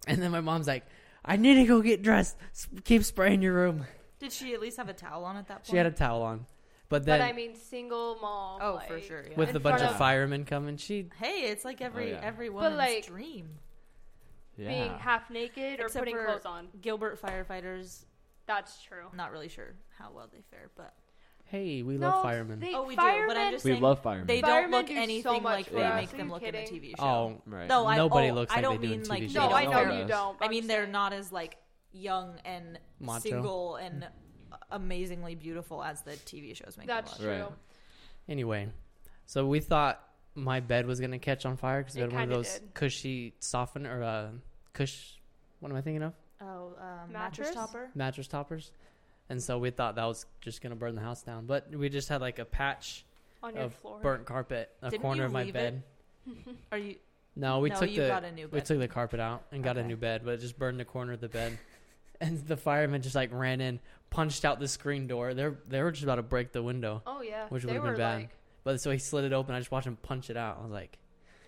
B: And then my mom's like, I need to go get dressed. Keep spraying your room.
A: Did she at least have a towel on at that point?
B: She had a towel on. But then
D: But I mean, single mom.
A: Oh,
D: like,
A: for sure. Yeah.
B: with
D: in
B: a bunch
D: front
B: of
D: of-
B: firemen coming, she
A: Hey, it's like every
C: yeah.
A: woman's
D: like-
A: dream.
C: Yeah.
D: being half naked or
A: Except
D: putting
A: for-
D: clothes on.
A: Gilbert firefighters,
D: That's true.
A: not really sure how well they fare, but
B: hey, we
D: No,
B: love firemen.
D: they-
A: oh, we do.
D: firemen,
A: But I'm just
C: we
A: saying
C: love firemen.
A: they don't
D: Firemen
A: look
D: do so
A: anything
D: much
A: like
C: for
A: they
C: us.
A: make
D: Are
A: them
D: you
A: look in a
D: kidding?
A: TV show.
B: Oh,
C: right.
A: No,
B: nobody
A: I
B: looks
A: I
B: like
A: don't
B: they do in
A: mean
B: TV
A: like
B: shows.
A: they
D: No,
A: don't
D: I know
A: fare
D: you
A: us.
D: don't.
A: I
D: I'm
A: mean, they're
D: saying.
A: not as like young and
B: Macho.
A: single and amazingly beautiful as the TV shows make
D: That's
A: them
D: true.
A: look.
C: Right.
B: Anyway, so we thought my bed was gonna catch on fire because we
D: It
B: had one of
D: kinda
B: those
D: did.
B: cushy soften or cush. What am I thinking of?
A: Oh,
D: Mattress?
A: mattress topper.
B: Mattress toppers. And so we thought that was just gonna burn the house down, but we just had like a patch
D: On your
B: of
D: floor.
B: burnt carpet, a
A: Didn't
B: corner
A: you
B: of my
A: leave
B: bed.
A: Are you?
B: No, we
A: no,
B: took
A: you
B: the
A: got a new
B: we
A: bed.
B: took the carpet out and got a
A: Okay.
B: new bed, but it just burned the corner of the bed. And the firemen just like ran in, punched out the screen door. They were just about to break the window,
D: Oh yeah.
B: which
D: they
B: would have been
D: were
B: bad.
D: like,
B: But so he slid it open. I just watched him punch it out. I was like,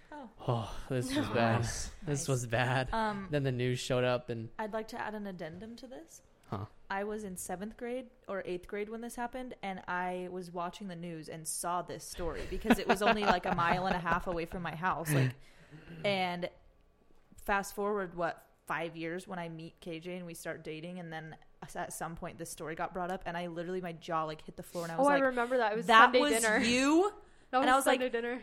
B: oh, this was bad.
C: Nice.
B: This
A: Nice.
B: was bad. Then the news showed up, and
A: I'd like to add an addendum to this.
B: Huh.
A: I was in 7th grade or 8th grade when this happened, and I was watching the news and saw this story because it was only like a mile and a half away from my house. Like, and fast forward, 5 years when I meet KJ and we start dating, and then at some point this story got brought up, and I literally, my jaw like hit the floor, and I was
D: oh,
A: like,
D: I remember that. It was
A: that
D: Sunday
A: was
D: dinner.
A: you?
D: That was
A: And I was like,
D: Sunday dinner.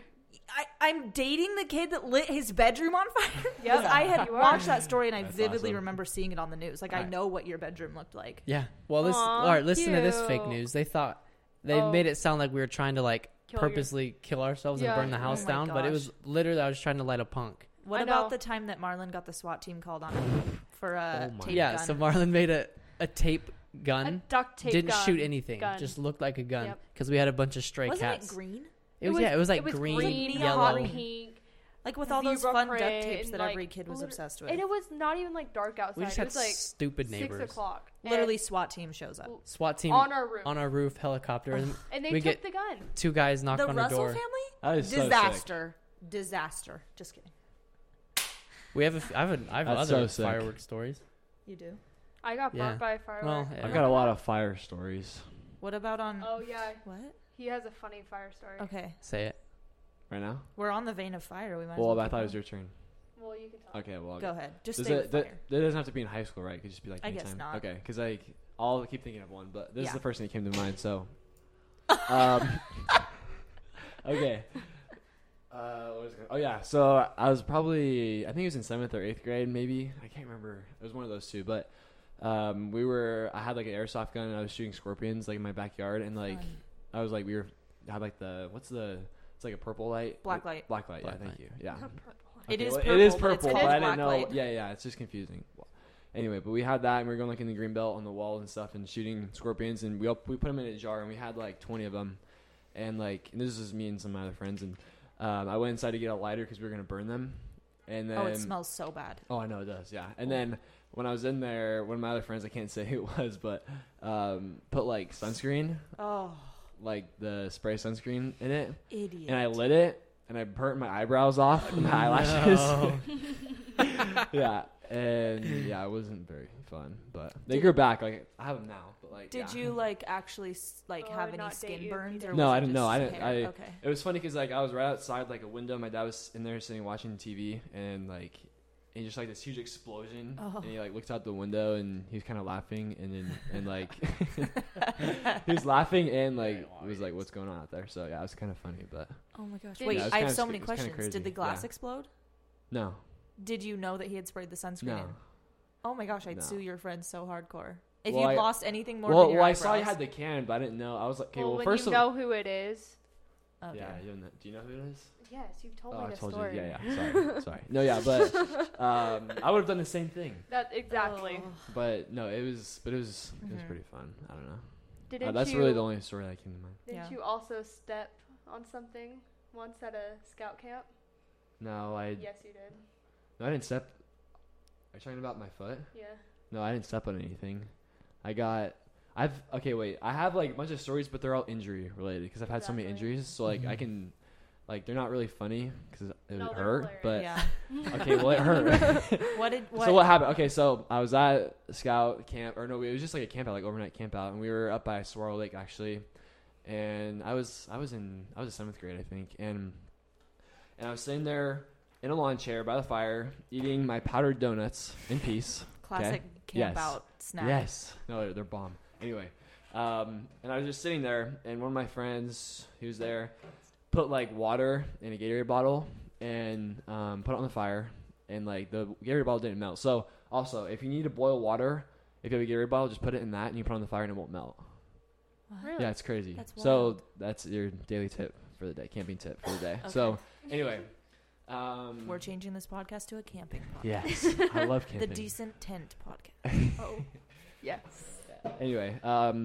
A: I'm dating the kid that lit his bedroom on fire.
D: Yep.
A: Because I had
D: You are.
A: watched that story and I
C: That's
A: vividly
C: awesome.
A: remember seeing it on the news. Like, I
C: Right.
A: know what your bedroom looked like.
B: yeah. Well, this.
D: Aw,
B: All right, listen to this fake
D: cute.
B: news. They thought they
D: Oh.
B: made it sound like we were trying to like
D: Kill your-
B: purposely kill ourselves
D: Yeah.
B: and burn the house
A: Oh my
B: down, but it was
A: gosh.
B: literally I was trying to light a punk.
A: What
D: I
A: about
D: know.
A: the time that Marlon got the SWAT team called on him for a
C: Oh my
A: tape
B: Yeah.
A: gun?
B: So Marlon made a tape
D: A
B: gun.
D: duct tape
B: Didn't
D: gun.
B: shoot anything.
D: gun.
B: Just looked like a gun
D: Yep.
B: because we had a bunch of stray
A: Wasn't
B: cats.
A: it green?
B: It was like green,
A: green,
B: yellow.
A: hot
D: hot pink.
A: Like with all those
D: Zebra
A: fun duct
D: print
A: tapes
D: and,
A: that
D: like,
A: every kid was
D: lit-
A: obsessed with.
D: And it was not even like dark outside.
B: We just
D: it
B: had
D: was like
B: stupid neighbors.
D: 6 o'clock.
A: Literally, SWAT team shows up.
B: SWAT team
D: on our roof.
B: on our roof, helicopter, and
D: And they
B: we
D: took
B: get
D: the gun.
B: two guys knock
A: The
B: on
A: Russell
B: the door.
A: family?
C: That is so sick.
A: Disaster. Disaster. Just kidding.
B: We have I have
C: That's
B: other
C: so sick.
B: fireworks stories.
A: You do.
D: I got
B: Yeah.
D: burnt by a firework.
B: Well, yeah.
C: I've got a lot of fire stories
A: What about on.
D: Oh yeah,
A: What?
D: he has a funny fire story.
A: Okay.
B: Say it.
C: right now.
A: We're on the vein of fire. We might
C: Well,
A: as well
C: I
A: keep
C: thought it
A: going.
C: was your turn.
D: Well, you can talk.
C: Okay, well,
A: Go ahead. Just
C: Does
A: stay
C: it,
A: with
C: that,
A: fire.
C: that doesn't have to be in high school, right? It could just be like
A: I guess
C: anytime.
A: not.
C: Okay, because I'll keep thinking of one, but this
A: Yeah.
C: is the first thing that came to mind. So, okay. What was it gonna- oh yeah, so I was probably I think it was in 7th or 8th grade, maybe I can't remember. It was one of those two, but I had like an airsoft gun and I was shooting scorpions like in my backyard, and like
A: Fun.
C: I was like I had like it's like a purple light,
A: Black light.
C: Black light.
B: Black
C: yeah, thank
B: light.
C: you. Yeah.
A: It
C: Okay,
A: is
C: well,
A: purple.
C: it is
A: but
C: purple,
A: it's
C: but
A: called
C: I didn't
A: black
C: know.
A: light.
C: Yeah, it's just confusing. Anyway, but we had that, and we were going like in the green belt on the wall and stuff, and shooting scorpions, and we put them in a jar, and we had like 20 of them, and this is me and some of my other friends, and I went inside to get a lighter because we were gonna burn them, and then
A: Oh, it smells so bad.
C: Oh, I know it does, yeah. And then when I was in there, one of my other friends, I can't say who it was, but put like sunscreen,
A: Oh,
C: like the spray sunscreen in it,
A: idiot.
C: and I lit it, and I burnt my eyebrows off and my eyelashes.
B: No.
C: Yeah, and yeah, it wasn't very fun, but they grew back. Like I have them now, but like.
A: Did
C: yeah.
A: you like actually
D: Oh,
A: have
D: I would
A: any
D: not date
A: skin
D: you if
A: burns?
D: you
A: Or
D: did.
C: No,
A: was
C: I
A: it
C: didn't know.
A: just hair? Okay.
C: It was funny because like I was right outside like a window. My dad was in there sitting watching TV, and like and just like this huge explosion,
A: Oh.
C: and he like looked out the window and he was kind of laughing, and then and like he was laughing and like was like what's going on out there. So yeah, it was kind of funny, but
A: Oh my gosh.
D: Did-
A: Wait,
C: Yeah, it was
A: I have
C: kinda
A: so
C: sc-
A: many
C: it was kinda
A: questions.
C: crazy,
A: Did the glass
C: yeah.
A: explode?
C: no,
A: Did you know that he had sprayed the sunscreen
C: no.
A: in? Oh my gosh, I'd
C: No.
A: sue your friend so hardcore. If
C: Well,
A: you
C: I-
A: lost anything more
C: Well,
A: than your
C: I
A: eyebrows.
C: saw you had the can, but I didn't know. I was like, okay, well,
D: when
C: first
D: you
C: of
D: know who it is.
A: Okay.
C: yeah, you know, do you know who it is?
D: Yes, you've told
C: Oh,
D: me
C: I
D: the
C: told
D: story.
C: you. Yeah. Sorry. No, yeah, but I would have done the same thing.
D: That exactly.
A: Oh.
C: But no, it was
A: Mhm.
C: pretty fun. I don't know.
D: Didn't
C: That's
D: you,
C: really the only story that came to mind.
D: Didn't
A: Yeah.
D: you also step on something once at a scout camp?
C: No,
D: Yes, you did.
C: I didn't step. Are you talking about my foot?
D: Yeah.
C: No, I didn't step on anything. Okay, wait. I have like a bunch of stories, but they're all injury related because I've had so many
D: Exactly.
C: injuries. So like I
B: Mhm.
C: can, Like they're not really funny because it
D: No,
C: would
D: they're
C: hurt, but
A: Yeah.
C: okay, well it hurt.
A: What?
C: So what happened? Okay, so I was at scout camp, or no, it was just like a camp out, like overnight camp out, and we were up by Saguaro Lake actually, and I was in 7th grade I think, and I was sitting there in a lawn chair by the fire eating my powdered donuts in peace.
A: Classic camp out snack.
C: Yes, no, they're bomb. Anyway, and I was just sitting there, and one of my friends who was there put like water in a Gatorade bottle and put it on the fire, and like the Gatorade bottle didn't melt. So also, if you need to boil water, if you have a Gatorade bottle, just put it in that and you put it on the fire and it won't melt.
A: What?
D: Really?
C: Yeah, it's crazy.
A: That's
C: so
A: wild.
C: that's your daily tip for the day, camping tip for the day.
A: Okay.
C: So anyway,
A: We're changing this podcast to a camping podcast.
C: yes, I love camping.
A: The Decent Tent podcast.
D: Oh, yes.
C: Anyway,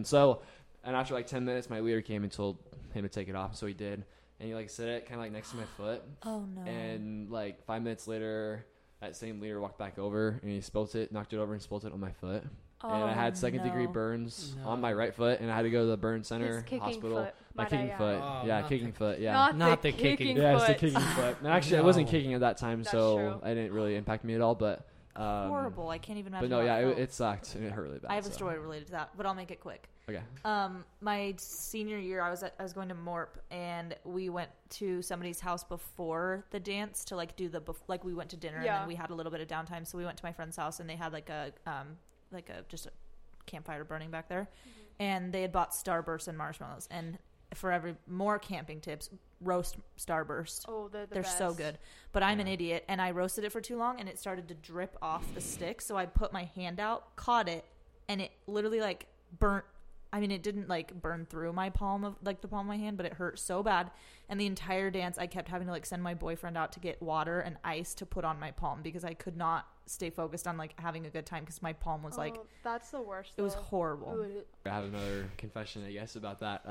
C: and after like 10 minutes, my leader came and told him to take it off, so he did. And he like set it kind of like next to my foot.
A: Oh no.
C: And like 5 minutes later, that same leader walked back over and he knocked it over and spilt it on my foot. And I had second-degree burns on my right foot, and I had to go to the burn center
D: His kicking
C: hospital.
D: foot,
C: My
D: might
C: kicking
D: I
C: foot,
B: Oh,
C: yeah,
B: not
C: kicking
B: the-
C: foot, yeah.
B: Not the kicking
C: Yeah, it's the
D: foot.
C: kicking foot. And actually, I wasn't
B: No.
C: kicking at that time,
D: That's
C: so
D: true.
C: it didn't really impact me at all. But
A: horrible. I can't even imagine.
C: But no,
A: how
C: yeah,
A: it felt.
C: it sucked and it hurt really bad.
A: I have a
C: so.
A: story related to that, but I'll make it quick.
C: Okay.
A: My senior year, I was going to Morp, and we went to somebody's house before the dance to like do like we went to dinner, and
D: Yeah.
A: then we had a little bit of downtime, so we went to my friend's house, and they had like a just a campfire burning back there, and they had bought Starburst and marshmallows. And for more camping tips, roast Starburst.
D: Oh, they're
A: They're so
D: best.
A: good. But I'm an
C: Yeah.
A: idiot, and I roasted it for too long, and it started to drip off the stick. So I put my hand out, caught it, and it literally like burnt. I mean, it didn't like burn through my palm of like the palm of my hand, but it hurt so bad. And the entire dance, I kept having to like send my boyfriend out to get water and ice to put on my palm because I could not stay focused on like having a good time because my palm was like,
D: that's the worst.
A: it was
D: though.
A: horrible.
D: Ooh,
C: I have another confession, I guess, about that.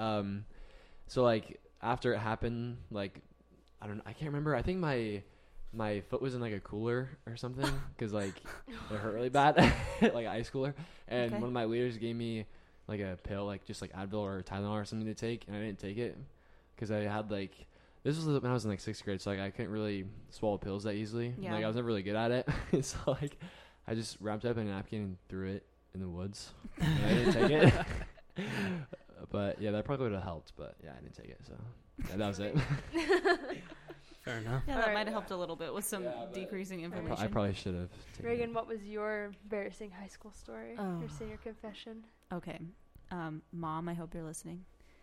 C: So like after it happened, like I can't remember. I think my foot was in like a cooler or something because like it hurt really bad, like an ice cooler. And
A: Okay.
C: one of my leaders gave me like a pill, like just like Advil or Tylenol or something to take, and I didn't take it because I had like this was when I was in like 6th grade, so like I couldn't really swallow pills that easily.
A: Yeah.
C: Like I was never really good at it, so like I just wrapped it up in a napkin and threw it in the woods. And I didn't take it. But yeah, that probably would have helped. But yeah, I didn't take it, so yeah, that was it.
B: Fair enough.
A: Yeah, that
D: Alright.
A: might have helped a little bit with some
C: Yeah, but-
A: decreasing
C: I
A: information.
C: probably should have. taken
D: Reagan,
C: it.
D: what was your embarrassing high school story?
A: Oh.
D: Your senior confession?
A: Okay. Mom, I hope you're listening.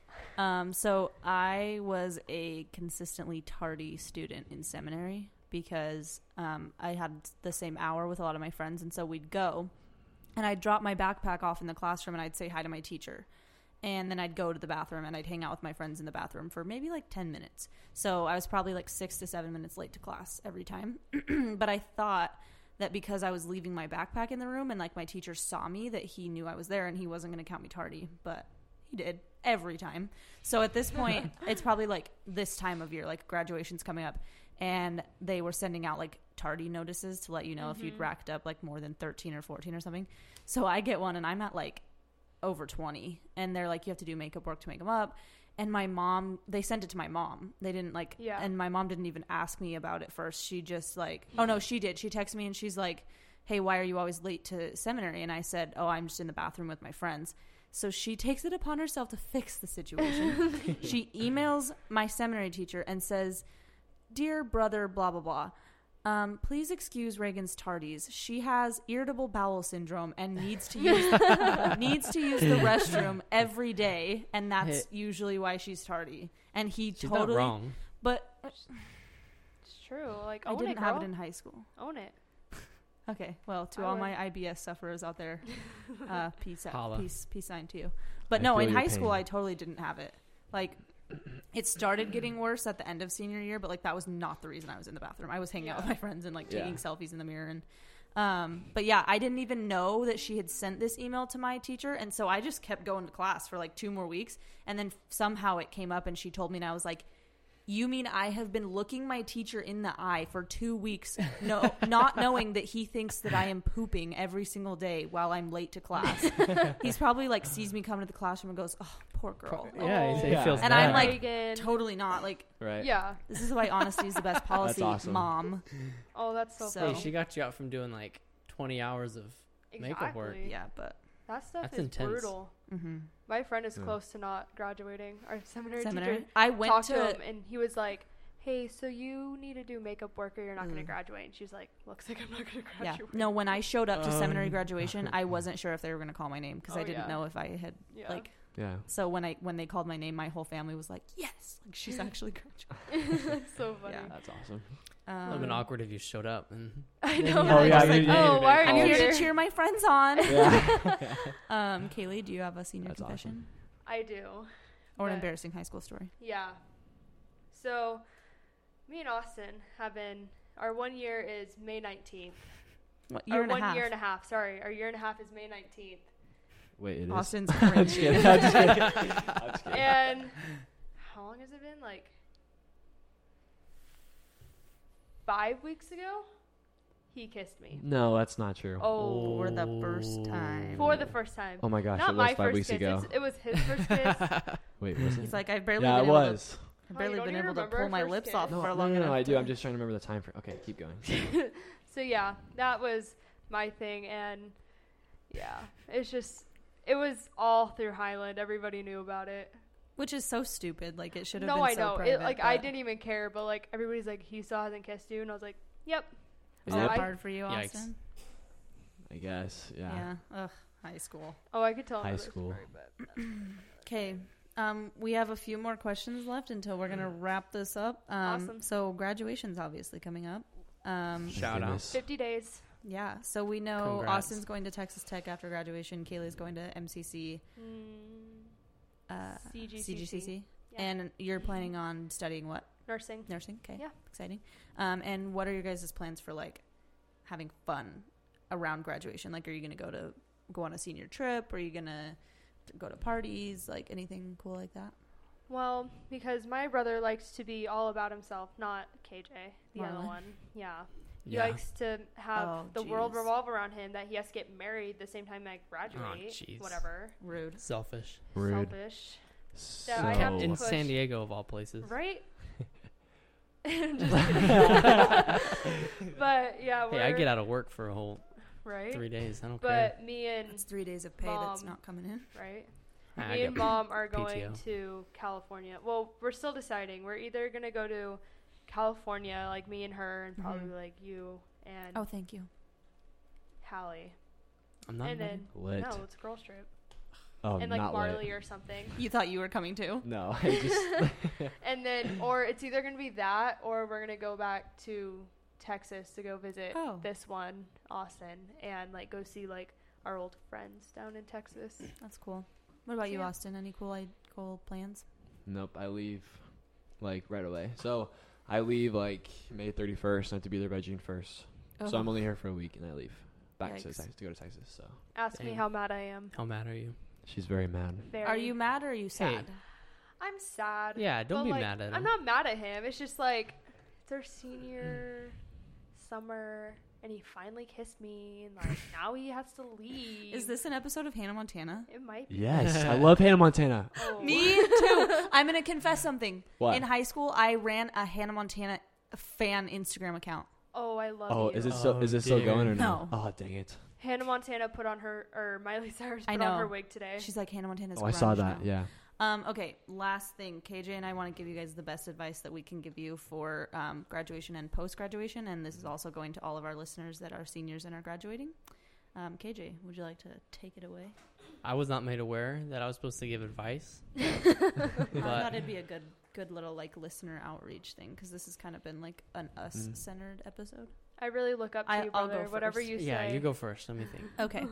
A: So I was a consistently tardy student in seminary because I had the same hour with a lot of my friends, and so we'd go, and I'd drop my backpack off in the classroom, and I'd say hi to my teacher. And then I'd go to the bathroom, and I'd hang out with my friends in the bathroom for maybe like 10 minutes. So I was probably like 6 to 7 minutes late to class every time. But I thought that because I was leaving my backpack in the room and like my teacher saw me, that he knew I was there and he wasn't going to count me tardy. But he did every time. So at this point, it's probably like this time of year, like graduation's coming up. And they were sending out like tardy notices to let you know if you'd racked up like more than 13 or 14 or something. So I get one, and I'm at like over 20, and they're like, you have to do makeup work to make them up. And my mom, they sent it to my mom. They didn't like,
D: Yeah.
A: and my mom didn't even ask me about it first. She just like, oh no, she did. She texted me and she's like, hey, why are you always late to seminary? And I said, oh, I'm just in the bathroom with my friends. So she takes it upon herself to fix the situation. She emails my seminary teacher and says, dear brother, blah, blah, blah. Please excuse Reagan's tardies. She has irritable bowel syndrome and needs to use the restroom every day, and that's usually why she's tardy. And he
B: She's
A: totally
B: not wrong.
A: But
D: It's true. Like,
A: I
D: own
A: didn't
D: it,
A: have
D: girl.
A: it in high school.
D: Own it.
A: Okay, well, to
D: I
A: all
D: would.
A: my IBS sufferers out there, peace
B: Holla.
A: peace sign to you. But
C: I
A: no,
C: feel
A: in
C: your
A: high school,
C: pain.
A: I totally didn't have it. Like, it started getting worse at the end of senior year, but like that was not the reason I was in the bathroom. I was hanging out with my friends and like taking
C: Yeah.
A: selfies in the mirror. And but yeah, I didn't even know that she had sent this email to my teacher, and so I just kept going to class for like 2 more weeks, and then somehow it came up, and she told me, and I was like,
E: you mean I have been looking my teacher in the eye for 2 weeks, not knowing that he thinks that I am pooping every single day while I'm late to class. He's probably like sees me come to the classroom and goes, oh, poor girl.
B: Yeah, he
C: Yeah.
B: feels
E: And
B: bad.
E: I'm like,
D: Megan.
E: totally not. Like,
C: Right.
D: Yeah.
E: this is why honesty is the best policy,
C: awesome.
E: Mom.
D: Oh, that's so
E: So-
B: Hey,
D: funny.
B: she got you out from doing like 20 hours of makeup work.
D: Exactly.
E: Yeah, but
D: That stuff
B: That's
D: is
B: intense.
D: brutal.
E: mm-hmm.
D: My friend is
C: Yeah.
D: close to not graduating. Our seminary
E: Seminary.
D: teacher
E: I went
D: talked
E: to
D: to him, and he was like, hey, so you need to do makeup work or you're not going to
E: Mm.
D: graduate. And she's like, looks like I'm not going to
E: Yeah.
D: graduate.
E: No, when I showed up to seminary graduation, I wasn't sure if they were going to call my name because
D: Oh,
E: I didn't
D: yeah.
E: know if I had
D: Yeah.
E: like.
C: Yeah.
E: So when they called my name, my whole family was like, "Yes, like she's actually graduating."
D: That's so funny.
E: Yeah.
C: That's awesome.
B: It would have been awkward if you showed up and
D: I know.
E: Yeah,
C: Oh, yeah,
D: Like,
C: you-
D: oh, why are
E: I'm
D: you
E: here
D: here?
E: to cheer my friends on.
C: Yeah.
E: Kaylee, do you have a senior
C: That's
E: confession
D: I do.
E: or an
D: But-
E: embarrassing high school story?
D: Yeah. So, me and Austin have been, our 1 year is May 19th.
E: What year
D: Or
E: and a
D: 1
E: half?
D: year and a half. Sorry. Our year and a half is May 19th.
C: Wait, it is.
E: Austin's
C: I'm just
E: cringing.
C: kidding. I'm just kidding. I'm just kidding.
D: And how long has it been? Like 5 weeks ago? He kissed me.
C: No, that's not true.
D: Oh.
E: For the first time.
D: For the first time.
C: Oh my gosh,
D: Not
C: it was
D: my
C: 5
D: first
C: weeks
D: kiss.
C: ago.
D: It was his first kiss.
C: Wait, was it?
E: He's like, I've barely
C: Yeah, it
E: been able to,
C: was.
E: I've
D: Oh,
E: barely
D: you don't
E: been
D: even
E: able to
D: remember
E: pull
D: our
E: my
D: first
E: lips
D: kiss?
E: off
C: No,
E: for
C: no,
E: long
C: no,
E: enough.
C: I do.
E: to-
C: I'm just trying to remember the time frame. Okay, keep going.
D: So yeah, that was my thing, and yeah, it's just, it was all through Highland. Everybody knew about it.
E: Which is so stupid. Like it should have
D: No,
E: been
D: I
E: so
D: know.
E: private.
D: Like I
E: but-
D: didn't even care, but like everybody's like, he still hasn't kissed you, and I was like, yep.
E: Was
D: Oh,
E: that
D: I-
E: hard for you,
B: Yikes.
E: Austin?
C: I guess. Yeah.
E: Ugh. High school.
D: Oh, I could tell.
C: High
D: another
C: school.
D: story, but
E: Okay. We have a few more questions left until we're gonna wrap this up.
D: Awesome.
E: So graduation's obviously coming up.
B: Shout out.
D: 50 days.
E: Yeah. So we know
B: Congrats.
E: Austin's going to Texas Tech after graduation. Kaylee's going to MCC, CGCC,
D: Yeah.
E: and you're planning on studying what?
D: Nursing.
E: Nursing. Okay.
D: Yeah.
E: Exciting. And what are your guys' plans for like having fun around graduation? Like, are you gonna go on a senior trip? Are you gonna go to parties? Like anything cool like that?
D: Well, because my brother likes to be all about himself, not KJ, the other
E: Marlon?
D: one. Yeah. He
B: Yeah.
D: likes to have
E: Oh,
D: the world
E: jeez.
D: revolve around him, that he has to get married the same time I graduate.
B: jeez.
D: Whatever.
E: Rude.
B: Selfish.
C: Rude.
D: Selfish.
C: So.
D: Yeah, I have to
B: In
D: push.
B: San Diego, of all places.
D: Right? Just kidding. But yeah,
B: Hey, I get out of work for a whole
D: right?
B: 3 days. I don't care.
D: But me and
E: That's 3 days of pay that's
D: Mom.
E: not coming in.
D: right,
B: I
D: me
B: get
D: and Mom are going
B: PTO.
D: to California. Well, we're still deciding. We're either gonna go to California, like me and her, and probably
E: Mhm.
D: like you and
E: Oh, thank you.
D: Hallie,
B: I'm not
D: and
B: invited.
D: then
C: Lit.
D: no, it's a girls trip,
C: Oh,
D: and like
C: not
D: Marley
C: lit.
D: or something.
E: You thought you were coming too?
C: No, I just.
D: And then, or it's either gonna be that, or we're gonna go back to Texas to go visit
E: Oh.
D: this one, Austin, and like go see like our old friends down in Texas.
E: That's cool. What about you,
D: Yeah.
E: Austin? Any cool plans?
C: Nope, I leave like right away. So I leave like May 31st, and I have to be there by June 1st. So I'm only here for a week, and I leave back to
E: Yikes.
C: Texas to go to Texas. So
D: Ask me
B: Dang.
D: how mad I am.
B: How mad are you?
C: she's very mad.
D: Very.
E: Are you mad or are you sad?
D: I'm sad.
B: Yeah, don't
D: but,
B: be
D: like,
B: mad at him.
D: I'm not mad at him. It's just like it's our senior summer, and he finally kissed me, and like now he has to leave.
E: Is this an episode of Hannah Montana?
D: It might be.
C: Yes, I love Hannah Montana.
D: Oh.
E: Me too. I'm gonna confess something.
C: What?
E: In high school, I ran a Hannah Montana fan Instagram account.
D: Oh, I love
C: Oh,
D: you.
C: is it still?
B: Oh,
C: Is it still
B: dear.
C: going or no?
E: No.
C: Oh, dang it!
D: Hannah Montana put on her, or Miley Cyrus
E: I
D: put
E: know.
D: on her wig today.
E: She's like Hannah Montana's.
C: Oh, I saw
E: grunge
C: that.
E: now.
C: Yeah.
E: Okay, last thing. KJ and I want to give you guys the best advice that we can give you for graduation and post-graduation, and this is also going to all of our listeners that are seniors and are graduating. KJ, would you like to take it away?
B: I was not made aware that I was supposed to give advice.
E: I
B: But
E: thought it'd be a good little like listener outreach thing because this has kind of been like an us-centered episode.
D: I really look up to you,
E: I'll
D: brother.
E: go
D: Whatever
E: first.
D: you say.
B: yeah, you go first. Let me think.
E: Okay.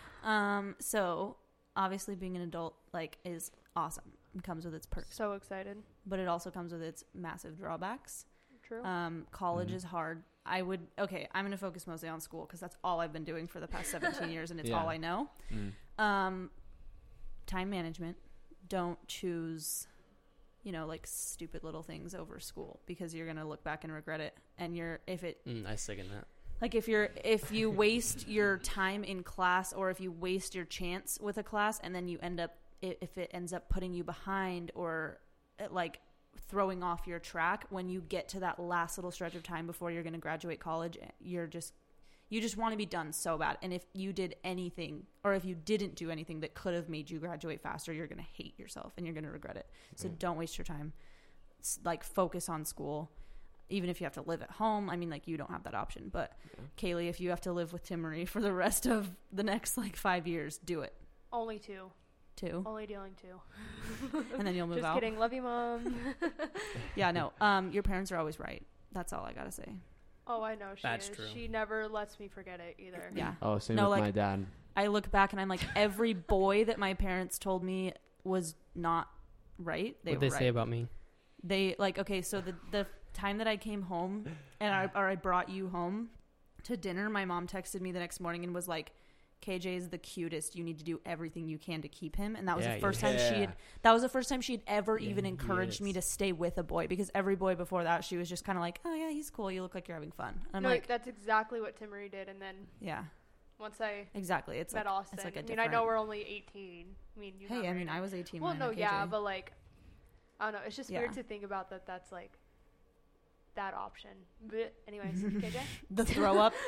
E: So obviously being an adult like is awesome. It comes with its perks,
D: So excited.
E: but it also comes with its massive drawbacks.
D: True.
E: College
C: Mhm.
E: is hard. I'm going to focus mostly on school because that's all I've been doing for the past 17 years and it's
C: Yeah.
E: all I know.
C: Mm.
E: Time management. Don't choose, like stupid little things over school, because you're going to look back and regret it. And
B: I second that.
E: Like if you waste your time in class, or if you waste your chance with a class, and then if it ends up putting you behind, or like throwing off your track when you get to that last little stretch of time before you're going to graduate college, you just want to be done so bad. And if you did anything, or if you didn't do anything that could have made you graduate faster, you're going to hate yourself and you're going to regret it. So don't waste your time. Like, focus on school. Even if you have to live at home, I mean, like, you don't have that option. But Kaylee, if you have to live with Tim Marie for the rest of the next like 5 years, do it.
D: Only 2.
E: 2.
D: Only dealing 2.
E: And then you'll move
D: Just
E: out.
D: kidding. Love you, Mom.
E: Yeah, no. Your parents are always right. That's all I gotta say.
D: Oh, I know she
B: That's
D: is.
B: true.
D: She never lets me forget it either.
E: Yeah.
C: Oh, same
E: No,
C: with
E: like-
C: my dad.
E: I look back and I'm like, every boy that my parents told me was not right.
B: What'd
E: were
B: they say
E: right.
B: about me?
E: They like, okay, so the time that I came home and I brought you home to dinner, my mom texted me the next morning and was like, KJ is the cutest. You need to do everything you can to keep him. And that was
B: Yeah,
E: the first
B: yeah.
E: time that was the first time she'd ever
B: Yeah,
E: even
B: he
E: encouraged me
B: is.
E: to stay with a boy, because every boy before that, she was just kind of like, oh yeah, he's cool. You look like you're having fun. I'm
D: No,
E: like,
D: that's exactly what Tim Marie did. And then
E: yeah,
D: once I
E: exactly. It's
D: met
E: like,
D: Austin,
E: it's like a
D: I mean,
E: different.
D: I know we're only 18. I mean, you got
E: Hey, I
D: married.
E: mean, I was 18.
D: Well,
E: when I
D: no,
E: met
D: yeah,
E: KJ.
D: but like, I don't know. It's just
E: Yeah.
D: weird to think about that. That's like that option. But anyways, KJ.
E: The throw up.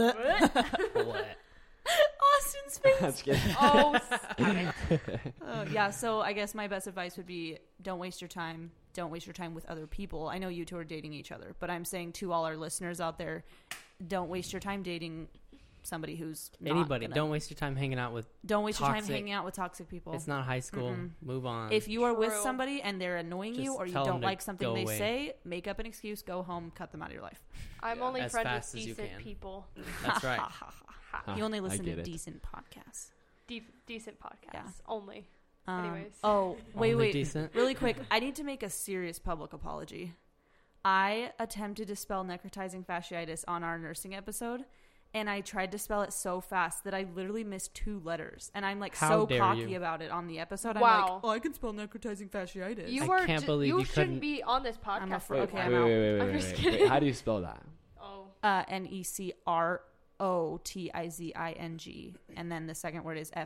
B: What?
E: Austin's face.
C: That's good.
D: Oh, stop it.
E: Yeah, so I guess my best advice would be, don't waste your time. Don't waste your time with other people. I know you two are dating each other, but I'm saying to all our listeners out there, don't waste your time dating somebody who's not
B: Anybody.
E: gonna-
B: Don't waste your time hanging out with.
E: Don't waste your time
B: toxic-
E: hanging out with toxic people.
B: It's not high school.
E: Mm-mm.
B: Move on.
E: If you are with
D: True.
E: somebody and they're annoying you,
B: Just
E: or you
B: tell them
E: don't
B: to
E: like something
B: go
E: they
B: away.
E: say, make up an excuse, go home, cut them out of your life.
D: I'm
C: Yeah.
D: only
B: As
D: friends
B: fast
D: with
B: as you
D: decent
B: can.
D: people.
B: That's right.
E: You only
C: I
E: listen
C: get
E: to
C: it.
E: decent podcasts.
D: Decent podcasts.
E: Yeah.
D: Only.
E: Um,
D: Anyways.
E: Oh, wait,
B: Only
E: wait.
B: decent.
E: Really quick, I need to make a serious public apology. I attempted to spell necrotizing fasciitis on our nursing episode, and I tried to spell it so fast that I literally missed 2 letters. And I'm like
B: How
E: so
B: dare
E: cocky
B: you.
E: about it on the episode.
D: Wow.
E: I'm like, oh, I can spell necrotizing fasciitis.
D: You
B: I
D: are
B: can't believe
D: you
B: you
D: shouldn't
B: couldn't-
D: be on this
E: I'm
D: podcast.
E: afraid-
C: Wait,
E: okay, I'm
C: wait,
E: out.
C: wait, wait,
D: I'm
C: wait,
D: just
C: wait,
D: kidding.
C: wait. How do you spell that?
D: Oh.
E: Necrotizing, and then the second word is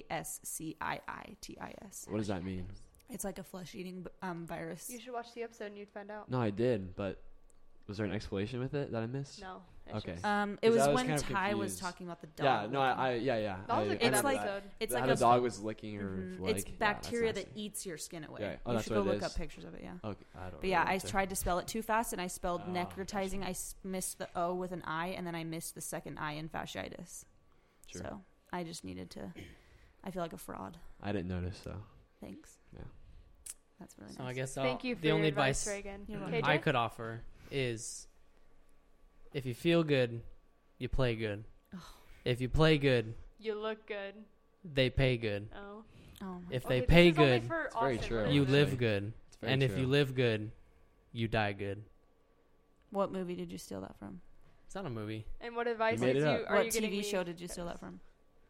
E: fasciitis.
C: What does that mean?
E: It's like a flesh-eating virus.
D: You should watch the episode and you'd find out.
C: No, I did, but was there an explanation with it that I missed?
D: No. It's
C: Okay.
D: just-
E: It
C: 'Cause
E: was
C: I was
E: when
C: kind of
E: Ty was
C: confused.
E: talking about the dog.
C: Yeah, no,
E: licking.
C: yeah.
D: that was a
C: I
D: good
E: It's
C: remember
E: like-
D: episode.
E: It's
C: that.
E: like
C: How
E: a
C: the dog was licking her
E: Mhm.
C: leg.
E: It's
C: Yeah, that's
E: bacteria that
C: nasty.
E: eats your skin away.
C: Yeah. Oh,
E: You
C: that's
E: should
C: what
E: go
C: it
E: look
C: is.
E: up pictures of it, yeah.
C: Okay, I don't
E: But yeah,
C: know
E: I
C: what to-
E: tried to spell it too fast, and I spelled
C: Oh,
E: necrotizing. I missed the O with an I, and then I missed the second I in fasciitis.
C: Sure.
E: So I just needed to. I feel like a fraud.
C: I didn't notice though.
E: Thanks.
C: Yeah.
E: That's really
B: So
E: nice.
B: I guess
D: Thank you for
B: the
D: your
B: only
D: advice,
B: advice
D: Reagan.
E: You're welcome.
D: KJ?
B: I could offer is, if you feel good, you play good. If you play good,
D: You look good.
B: they pay good.
D: Oh.
E: Oh,
B: If
D: Okay,
B: they
D: this
B: pay
D: is only
B: good,
D: for
C: It's very
D: Austin,
C: true.
D: right?
B: you
C: actually.
B: live good.
C: It's very
B: And if
C: true.
B: you live good, you die good.
E: what movie did you steal that from?
B: It's not a movie.
D: And what advice
C: made
D: did
C: it
D: you?
C: up.
D: Are
E: What
D: you getting
E: TV
D: me?
E: show did you steal that from?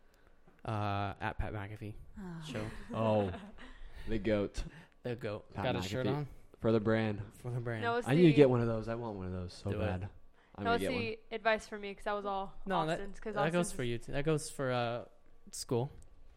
B: At Pat McAfee
E: Oh.
B: show.
C: Oh, the goat
B: The goat.
C: Pat
B: Got his shirt
C: McAfee.
B: on
C: for the brand.
B: for the brand.
D: No, it's
C: I
D: the,
C: need to get one of those. I want one of those so
B: Do it.
C: bad. I'm
D: No,
C: gonna
D: it's
C: get one.
D: the advice for me because that was all
B: No,
D: Austin's. Cause
B: that goes
D: Austin's
B: for you. That goes for school.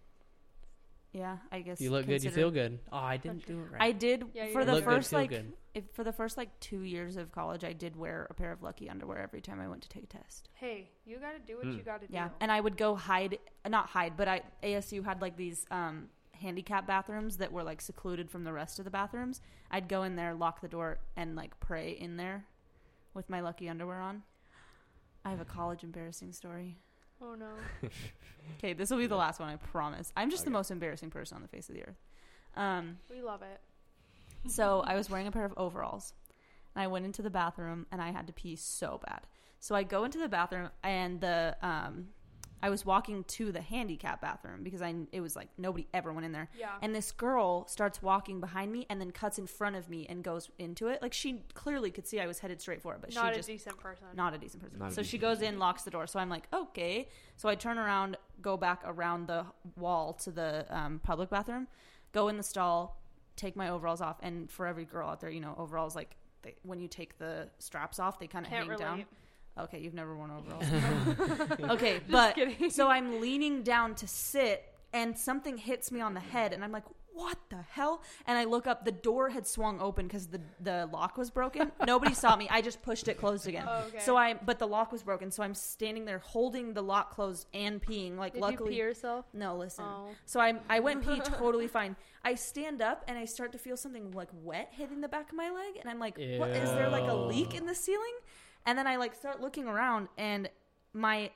E: Yeah, I guess.
B: If you look good, you
E: consider-
B: feel good. Oh, I didn't do it right.
E: I did
D: Yeah, you
E: for
D: did.
E: the
B: Look good,
E: first
B: feel
E: like
B: good.
E: for the first like 2 years of college. I did wear a pair of Lucky underwear every time I went to take a test.
D: Hey, you got to do what
C: Mm.
D: you got to do.
E: Yeah, and I would go not hide, but ASU had like these handicap bathrooms that were like secluded from the rest of the bathrooms. I'd go in there, lock the door, and like pray in there with my Lucky underwear on. I have a college embarrassing story.
D: Oh no.
E: Okay, this will be the last one, I promise. I'm just the
C: Okay.
E: most embarrassing person on the face of the earth.
D: We love it.
E: So I was wearing a pair of overalls, and I went into the bathroom, and I had to pee so bad. So I go into the bathroom, and I was walking to the handicap bathroom because it was like nobody ever went in there.
D: Yeah.
E: And this girl starts walking behind me and then cuts in front of me and goes into it. Like she clearly could see I was headed straight for it, but
D: Not
E: she
D: a
E: just
D: decent person.
E: not a decent person.
C: Not a
E: So she
C: decent
E: goes
C: person.
E: in, locks the door. So I'm like, okay. So I turn around, go back around the wall to the public bathroom, go in the stall, take my overalls off, and for every girl out there, overalls, like, when you take the straps off, they kind of hang down. Okay, you've never worn overalls. Okay, but
D: kidding.
E: so I'm leaning down to sit, and something hits me on the head, and I'm like, what the hell? And I look up, the door had swung open because the lock was broken. Nobody saw me. I just pushed it closed again.
D: Oh, okay.
E: But the lock was broken, so I'm standing there holding the lock closed and peeing. Like,
D: Did
E: luckily,
D: you pee yourself?
E: no, listen.
D: Oh.
E: So I went pee totally fine. I stand up and I start to feel something like wet hitting the back of my leg, and I'm like, what? Is there like a leak in the ceiling? And then I like start looking around, and my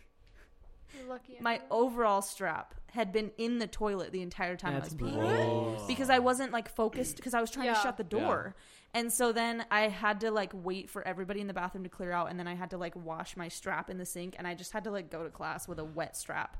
E: overall strap had been in the toilet the entire time I was peeing because I wasn't like focused because I was trying to shut the door. And so then I had to like wait for everybody in the bathroom to clear out, and then I had to like wash my strap in the sink, and I just had to like go to class with a wet strap.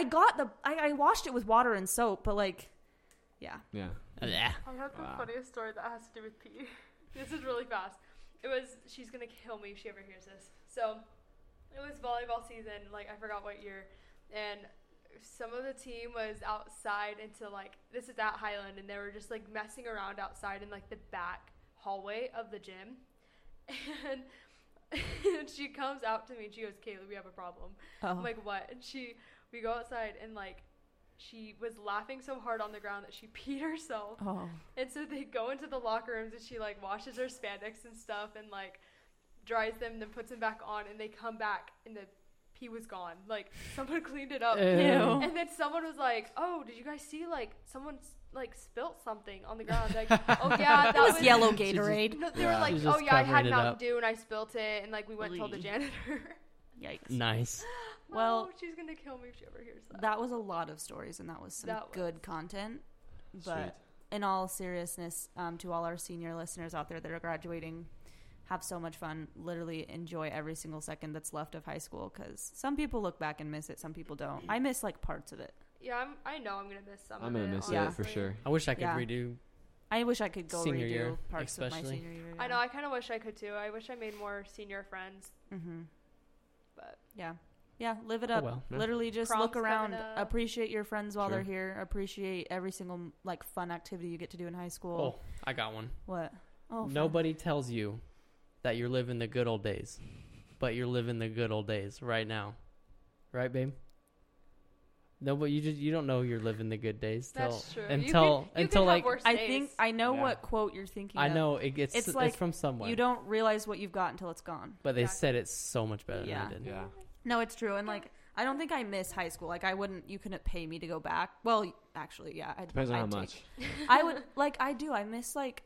E: I washed it with water and soap, but like, yeah.
D: I have the funniest story that has to do with pee. This is really fast. She's gonna kill me if she ever hears this. So it was volleyball season, like I forgot what year, and some of the team was outside into like, this is at Highland, and they were just like messing around outside in like the back hallway of the gym. And she comes out to me and she goes, Kaylee, we have a problem. I'm like, what? And we go outside, and like she was laughing so hard on the ground that she peed herself. And so they go into the locker rooms, and she like washes her spandex and stuff and like dries them, then puts them back on, and they come back and the pee was gone. Like someone cleaned it up. And then someone was like, oh, did you guys see like someone like spilt something on the ground? Like, oh yeah, that was
E: yellow Gatorade.
D: No, they were like, oh yeah, I had Mountain Dew and I spilt it, and like we went and told the janitor.
E: Yikes.
B: Nice.
E: Well,
D: she's gonna kill me if she ever hears that.
E: That was a lot of stories, and that was some good content. But
C: Sweet.
E: In all seriousness, to all our senior listeners out there that are graduating, have so much fun. Literally enjoy every single second that's left of high school, because some people look back and miss it, some people don't. I miss like parts of it.
D: Yeah, I know I'm gonna miss some.
C: I'm
D: of
C: gonna
D: it,
C: miss
D: honestly.
C: it for sure.
B: I wish I could redo.
E: I wish I could go
B: Senior
E: redo
B: year,
E: parts of my
B: especially.
E: senior year.
D: I know. I kind of wish I could too. I wish I made more senior friends.
E: Mm-hmm.
D: But
E: yeah, live it up.
B: well.
E: Literally just
D: Prom's
E: look around,
D: coming up.
E: appreciate your friends while
C: Sure.
E: they're here, appreciate every single like fun activity you get to do in high school.
B: Oh, I got one.
E: What? Oh, fun.
B: Nobody tells you that you're living the good old days, but you're living the good old days right now, right, babe? No, but you don't know you're living the good days
D: that's true.
B: until
D: you can
B: like
D: have worse
E: I
D: days.
E: think I know
C: Yeah.
E: what quote you're thinking
B: I
E: of.
B: know it's
E: like
B: from somewhere.
E: You don't realize what you've got until it's gone.
B: but they
D: Exactly.
B: said it so much better
E: Yeah.
B: than I did.
C: Yeah.
E: No, it's true. And like, I don't think I miss high school. Like, you couldn't pay me to go back. Well, actually, yeah.
C: Depends on how
E: I'd
C: much.
E: I would, like, I do. I miss, like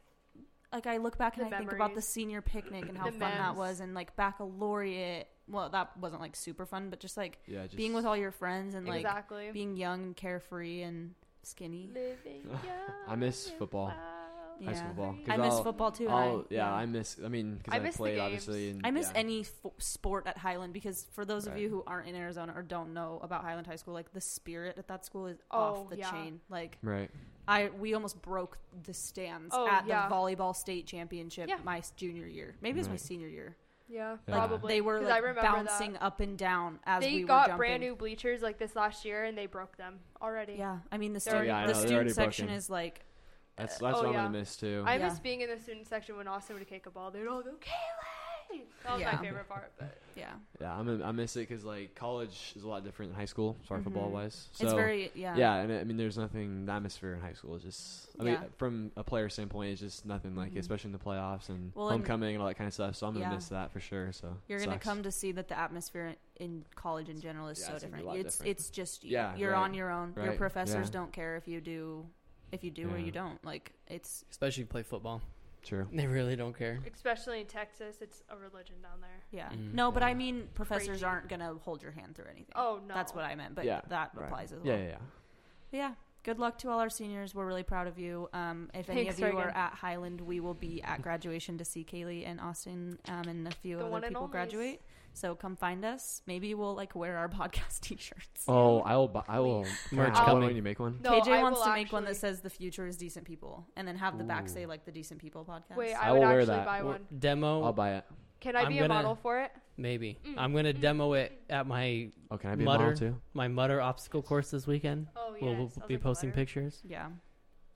E: I look back and
D: The
E: I think about the
D: memories.
E: senior picnic and how
D: The
E: fun that
D: memes.
E: was. And like baccalaureate. Well, that wasn't like super fun, but just like
C: Yeah. Just
E: being with all your friends and like
D: exactly.
E: being young and carefree and skinny.
D: Living young
C: I miss
D: and
C: football.
D: wild.
C: high school
E: Yeah.
C: football. 'Cause
E: I miss
C: I'll-
E: football too.
C: I miss. I mean, because
D: I
C: I
D: miss the
C: played
D: games.
C: obviously. And,
E: I miss
C: yeah.
E: any sport at Highland, because for those of
C: Right.
E: you who aren't in Arizona or don't know about Highland High School, like the spirit at that school is
D: Oh,
E: off the
D: yeah.
E: chain. Like
C: Right.
E: we almost broke the stands
D: Oh,
E: at
D: yeah.
E: the volleyball state championship
D: Yeah.
E: my junior year. Maybe it was my
C: Right.
E: senior year.
D: Yeah,
C: Yeah.
E: Like
D: probably.
E: they were
D: 'Cause
E: like
D: I remember
E: bouncing
D: that.
E: up and down as
D: They
E: we were
D: got
E: jumping.
D: brand new bleachers like this last year, and they broke them already.
E: Yeah, I mean the
D: They're already-
E: student,
C: Yeah, I
E: the
C: know, they're
E: student
C: already
E: section
C: broken.
E: is like
C: That's
D: oh,
C: what I'm
D: yeah.
C: gonna miss too.
D: I
E: Yeah.
D: miss being in the student section when Austin would kick a ball. They'd all go, Kaylee! That was
E: Yeah.
D: my favorite part. But
E: yeah.
C: Yeah, I miss it because like college is a lot different than high school, as far as
E: Mhm.
C: football wise. So,
E: It's very yeah.
C: and I mean, there's nothing. The atmosphere in high school is just. I mean,
E: Yeah.
C: from a player standpoint, it's just nothing like,
E: Mhm.
C: especially in the playoffs and
E: Well, and-
C: homecoming and all that kind of stuff. So I'm gonna
E: Yeah.
C: miss that for sure. So
E: You're gonna
C: sucks.
E: come to see that the atmosphere in college in general is
C: Yeah,
E: so
C: it's gonna be a
E: different.
C: lot
E: It's
C: different.
E: it's just
C: Yeah,
E: you're
C: right.
E: on your own. Your
C: Right.
E: professors
C: Yeah.
E: don't care if you do or
C: Yeah.
E: you don't. Like it's
B: Especially if you play football.
C: True.
B: They really don't care.
D: especially in Texas, it's a religion down there.
E: yeah.
B: Mm.
E: No, but
C: Yeah.
E: I mean professors
D: Crazy.
E: aren't gonna hold your hand through anything.
D: Oh, no.
E: That's what I meant, but
C: Yeah,
E: that
C: right.
E: applies as well.
C: Yeah.
E: But yeah. Good luck to all our seniors. We're really proud of you. If any
D: Thanks,
E: of you are
D: Reagan.
E: at Highland, we will be at graduation to see Kaylee and Austin and a few
D: The one
E: other
D: and
E: people
D: onlys.
E: graduate. So come find us. Maybe we'll like wear our podcast t-shirts.
C: Oh, I will.
B: Merch
C: I'll
B: coming.
C: when you make one.
D: No,
E: KJ
D: I
E: wants
D: will
E: to make one that
D: actually-
E: says "The future is decent people," and then have the back
C: Ooh.
E: say like "The Decent People Podcast."
D: Wait,
C: I
D: I would
C: will wear
D: actually
C: that.
D: buy
B: Or
D: one.
B: demo.
C: I'll buy it.
D: Can I
B: I'm
D: be
B: gonna-
D: a model for it?
B: Maybe.
D: Mm.
B: I'm gonna demo it at my
C: Oh, can I be a
B: Mutter.
C: model too?
B: my Mutter obstacle course this weekend.
D: Oh, yes.
B: We'll
D: I was
B: be
D: like,
B: posting
D: butter.
B: pictures.
E: Yeah.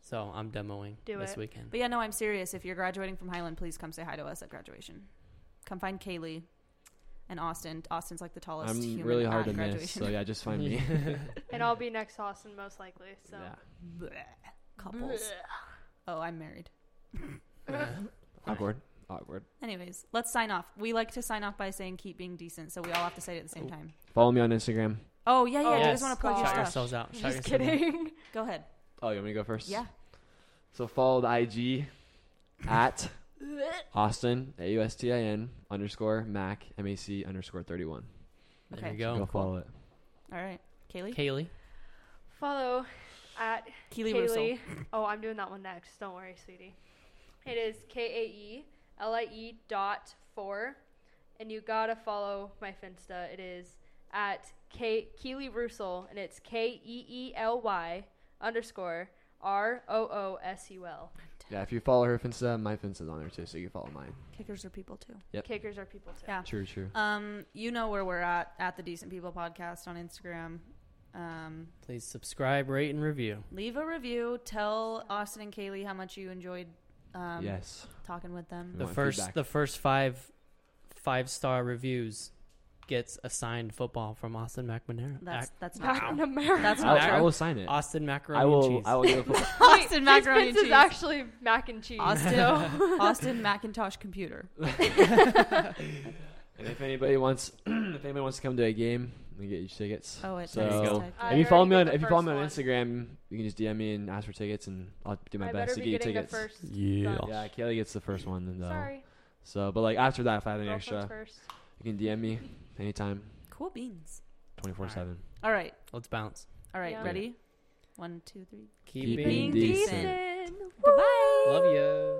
B: So I'm demoing
D: Do
B: this
D: it.
B: weekend.
E: But yeah, no, I'm serious. If you're graduating from Highland, please come say hi to us at graduation. Come find Kaylee and Austin. Austin's like the tallest
C: I'm
E: human
C: really hard
E: at
C: to miss,
E: graduation.
C: so yeah, just find me.
D: And I'll be next to Austin most likely. So.
C: Yeah.
E: Bleh. Couples. Oh, I'm married.
C: Awkward.
E: Anyways, let's sign off. We like to sign off by saying keep being decent, so we all have to say it at the same time.
C: Follow me on Instagram.
E: Oh, yeah, yeah.
D: Oh,
E: You
B: Yes.
E: guys want to plug your
B: Shout
E: stuff?
B: yourselves out. Shout
D: Just
B: yourselves out.
D: kidding.
E: Go ahead.
C: Oh, you want me to go first?
E: Yeah.
C: So follow the IG at Austin AUSTIN _ Mac MAC _ 31.
B: There
E: Okay.
B: you go.
C: Go follow it.
E: All right. Kaylee?
B: Kaylee.
D: Follow at
E: Keely Russell.
D: Kaylee. Oh, I'm doing that one next. Don't worry, sweetie. It is KAELIE.4. And you gotta follow my Finsta. It is at Keely Russell, and it's KEELY _ ROOSUL.
C: Yeah, if you follow her Finsta, my Finsta's on there too, so you can follow mine.
E: Kickers are people, too.
C: Yep.
D: Kickers are people too.
E: Yeah.
C: True.
E: You know where we're at the Decent People Podcast on Instagram.
B: Please subscribe, rate, and review.
E: Leave a review. Tell Austin and Kaylee how much you enjoyed
C: Yes.
E: talking with them.
C: We
B: The
C: want
B: first
C: feedback.
B: the first five-star reviews gets a signed football from Austin McNamara.
E: That's not
D: Back in
E: true.
D: America.
E: That's
C: I
E: not true.
C: will sign it.
B: Austin macaroni
C: I
B: and
C: will.
B: cheese.
C: I will give a football.
E: Austin macaroni and
D: His
E: cheese.
D: is actually mac and cheese.
E: Austin,
D: so-
E: Austin Macintosh computer.
C: And if anybody wants to come to a game, we get you tickets.
E: Oh, it's
C: So-
B: There you go.
D: I
C: If you follow
D: already
C: me on
D: did the
C: if you follow me on
D: first one.
C: Instagram, you can just DM me and ask for tickets, and I'll do my
D: I
C: best
D: better
C: to
D: be
C: get you
D: getting
C: tickets.
D: the first.
B: Yeah.
D: done.
C: Yeah, Kelly gets the first one, and
D: Sorry.
C: so but like after that, if I have any
D: Girlfriend's
C: extra,
D: first.
C: you can DM me anytime,
E: Cool beans.
C: 24/7.
E: All right.
B: Let's bounce.
E: All right.
D: Yeah.
E: Ready? 1, 2, 3.
B: Keep
C: Being
B: being
C: decent.
B: decent.
D: Woo!
E: Goodbye.
B: Love you.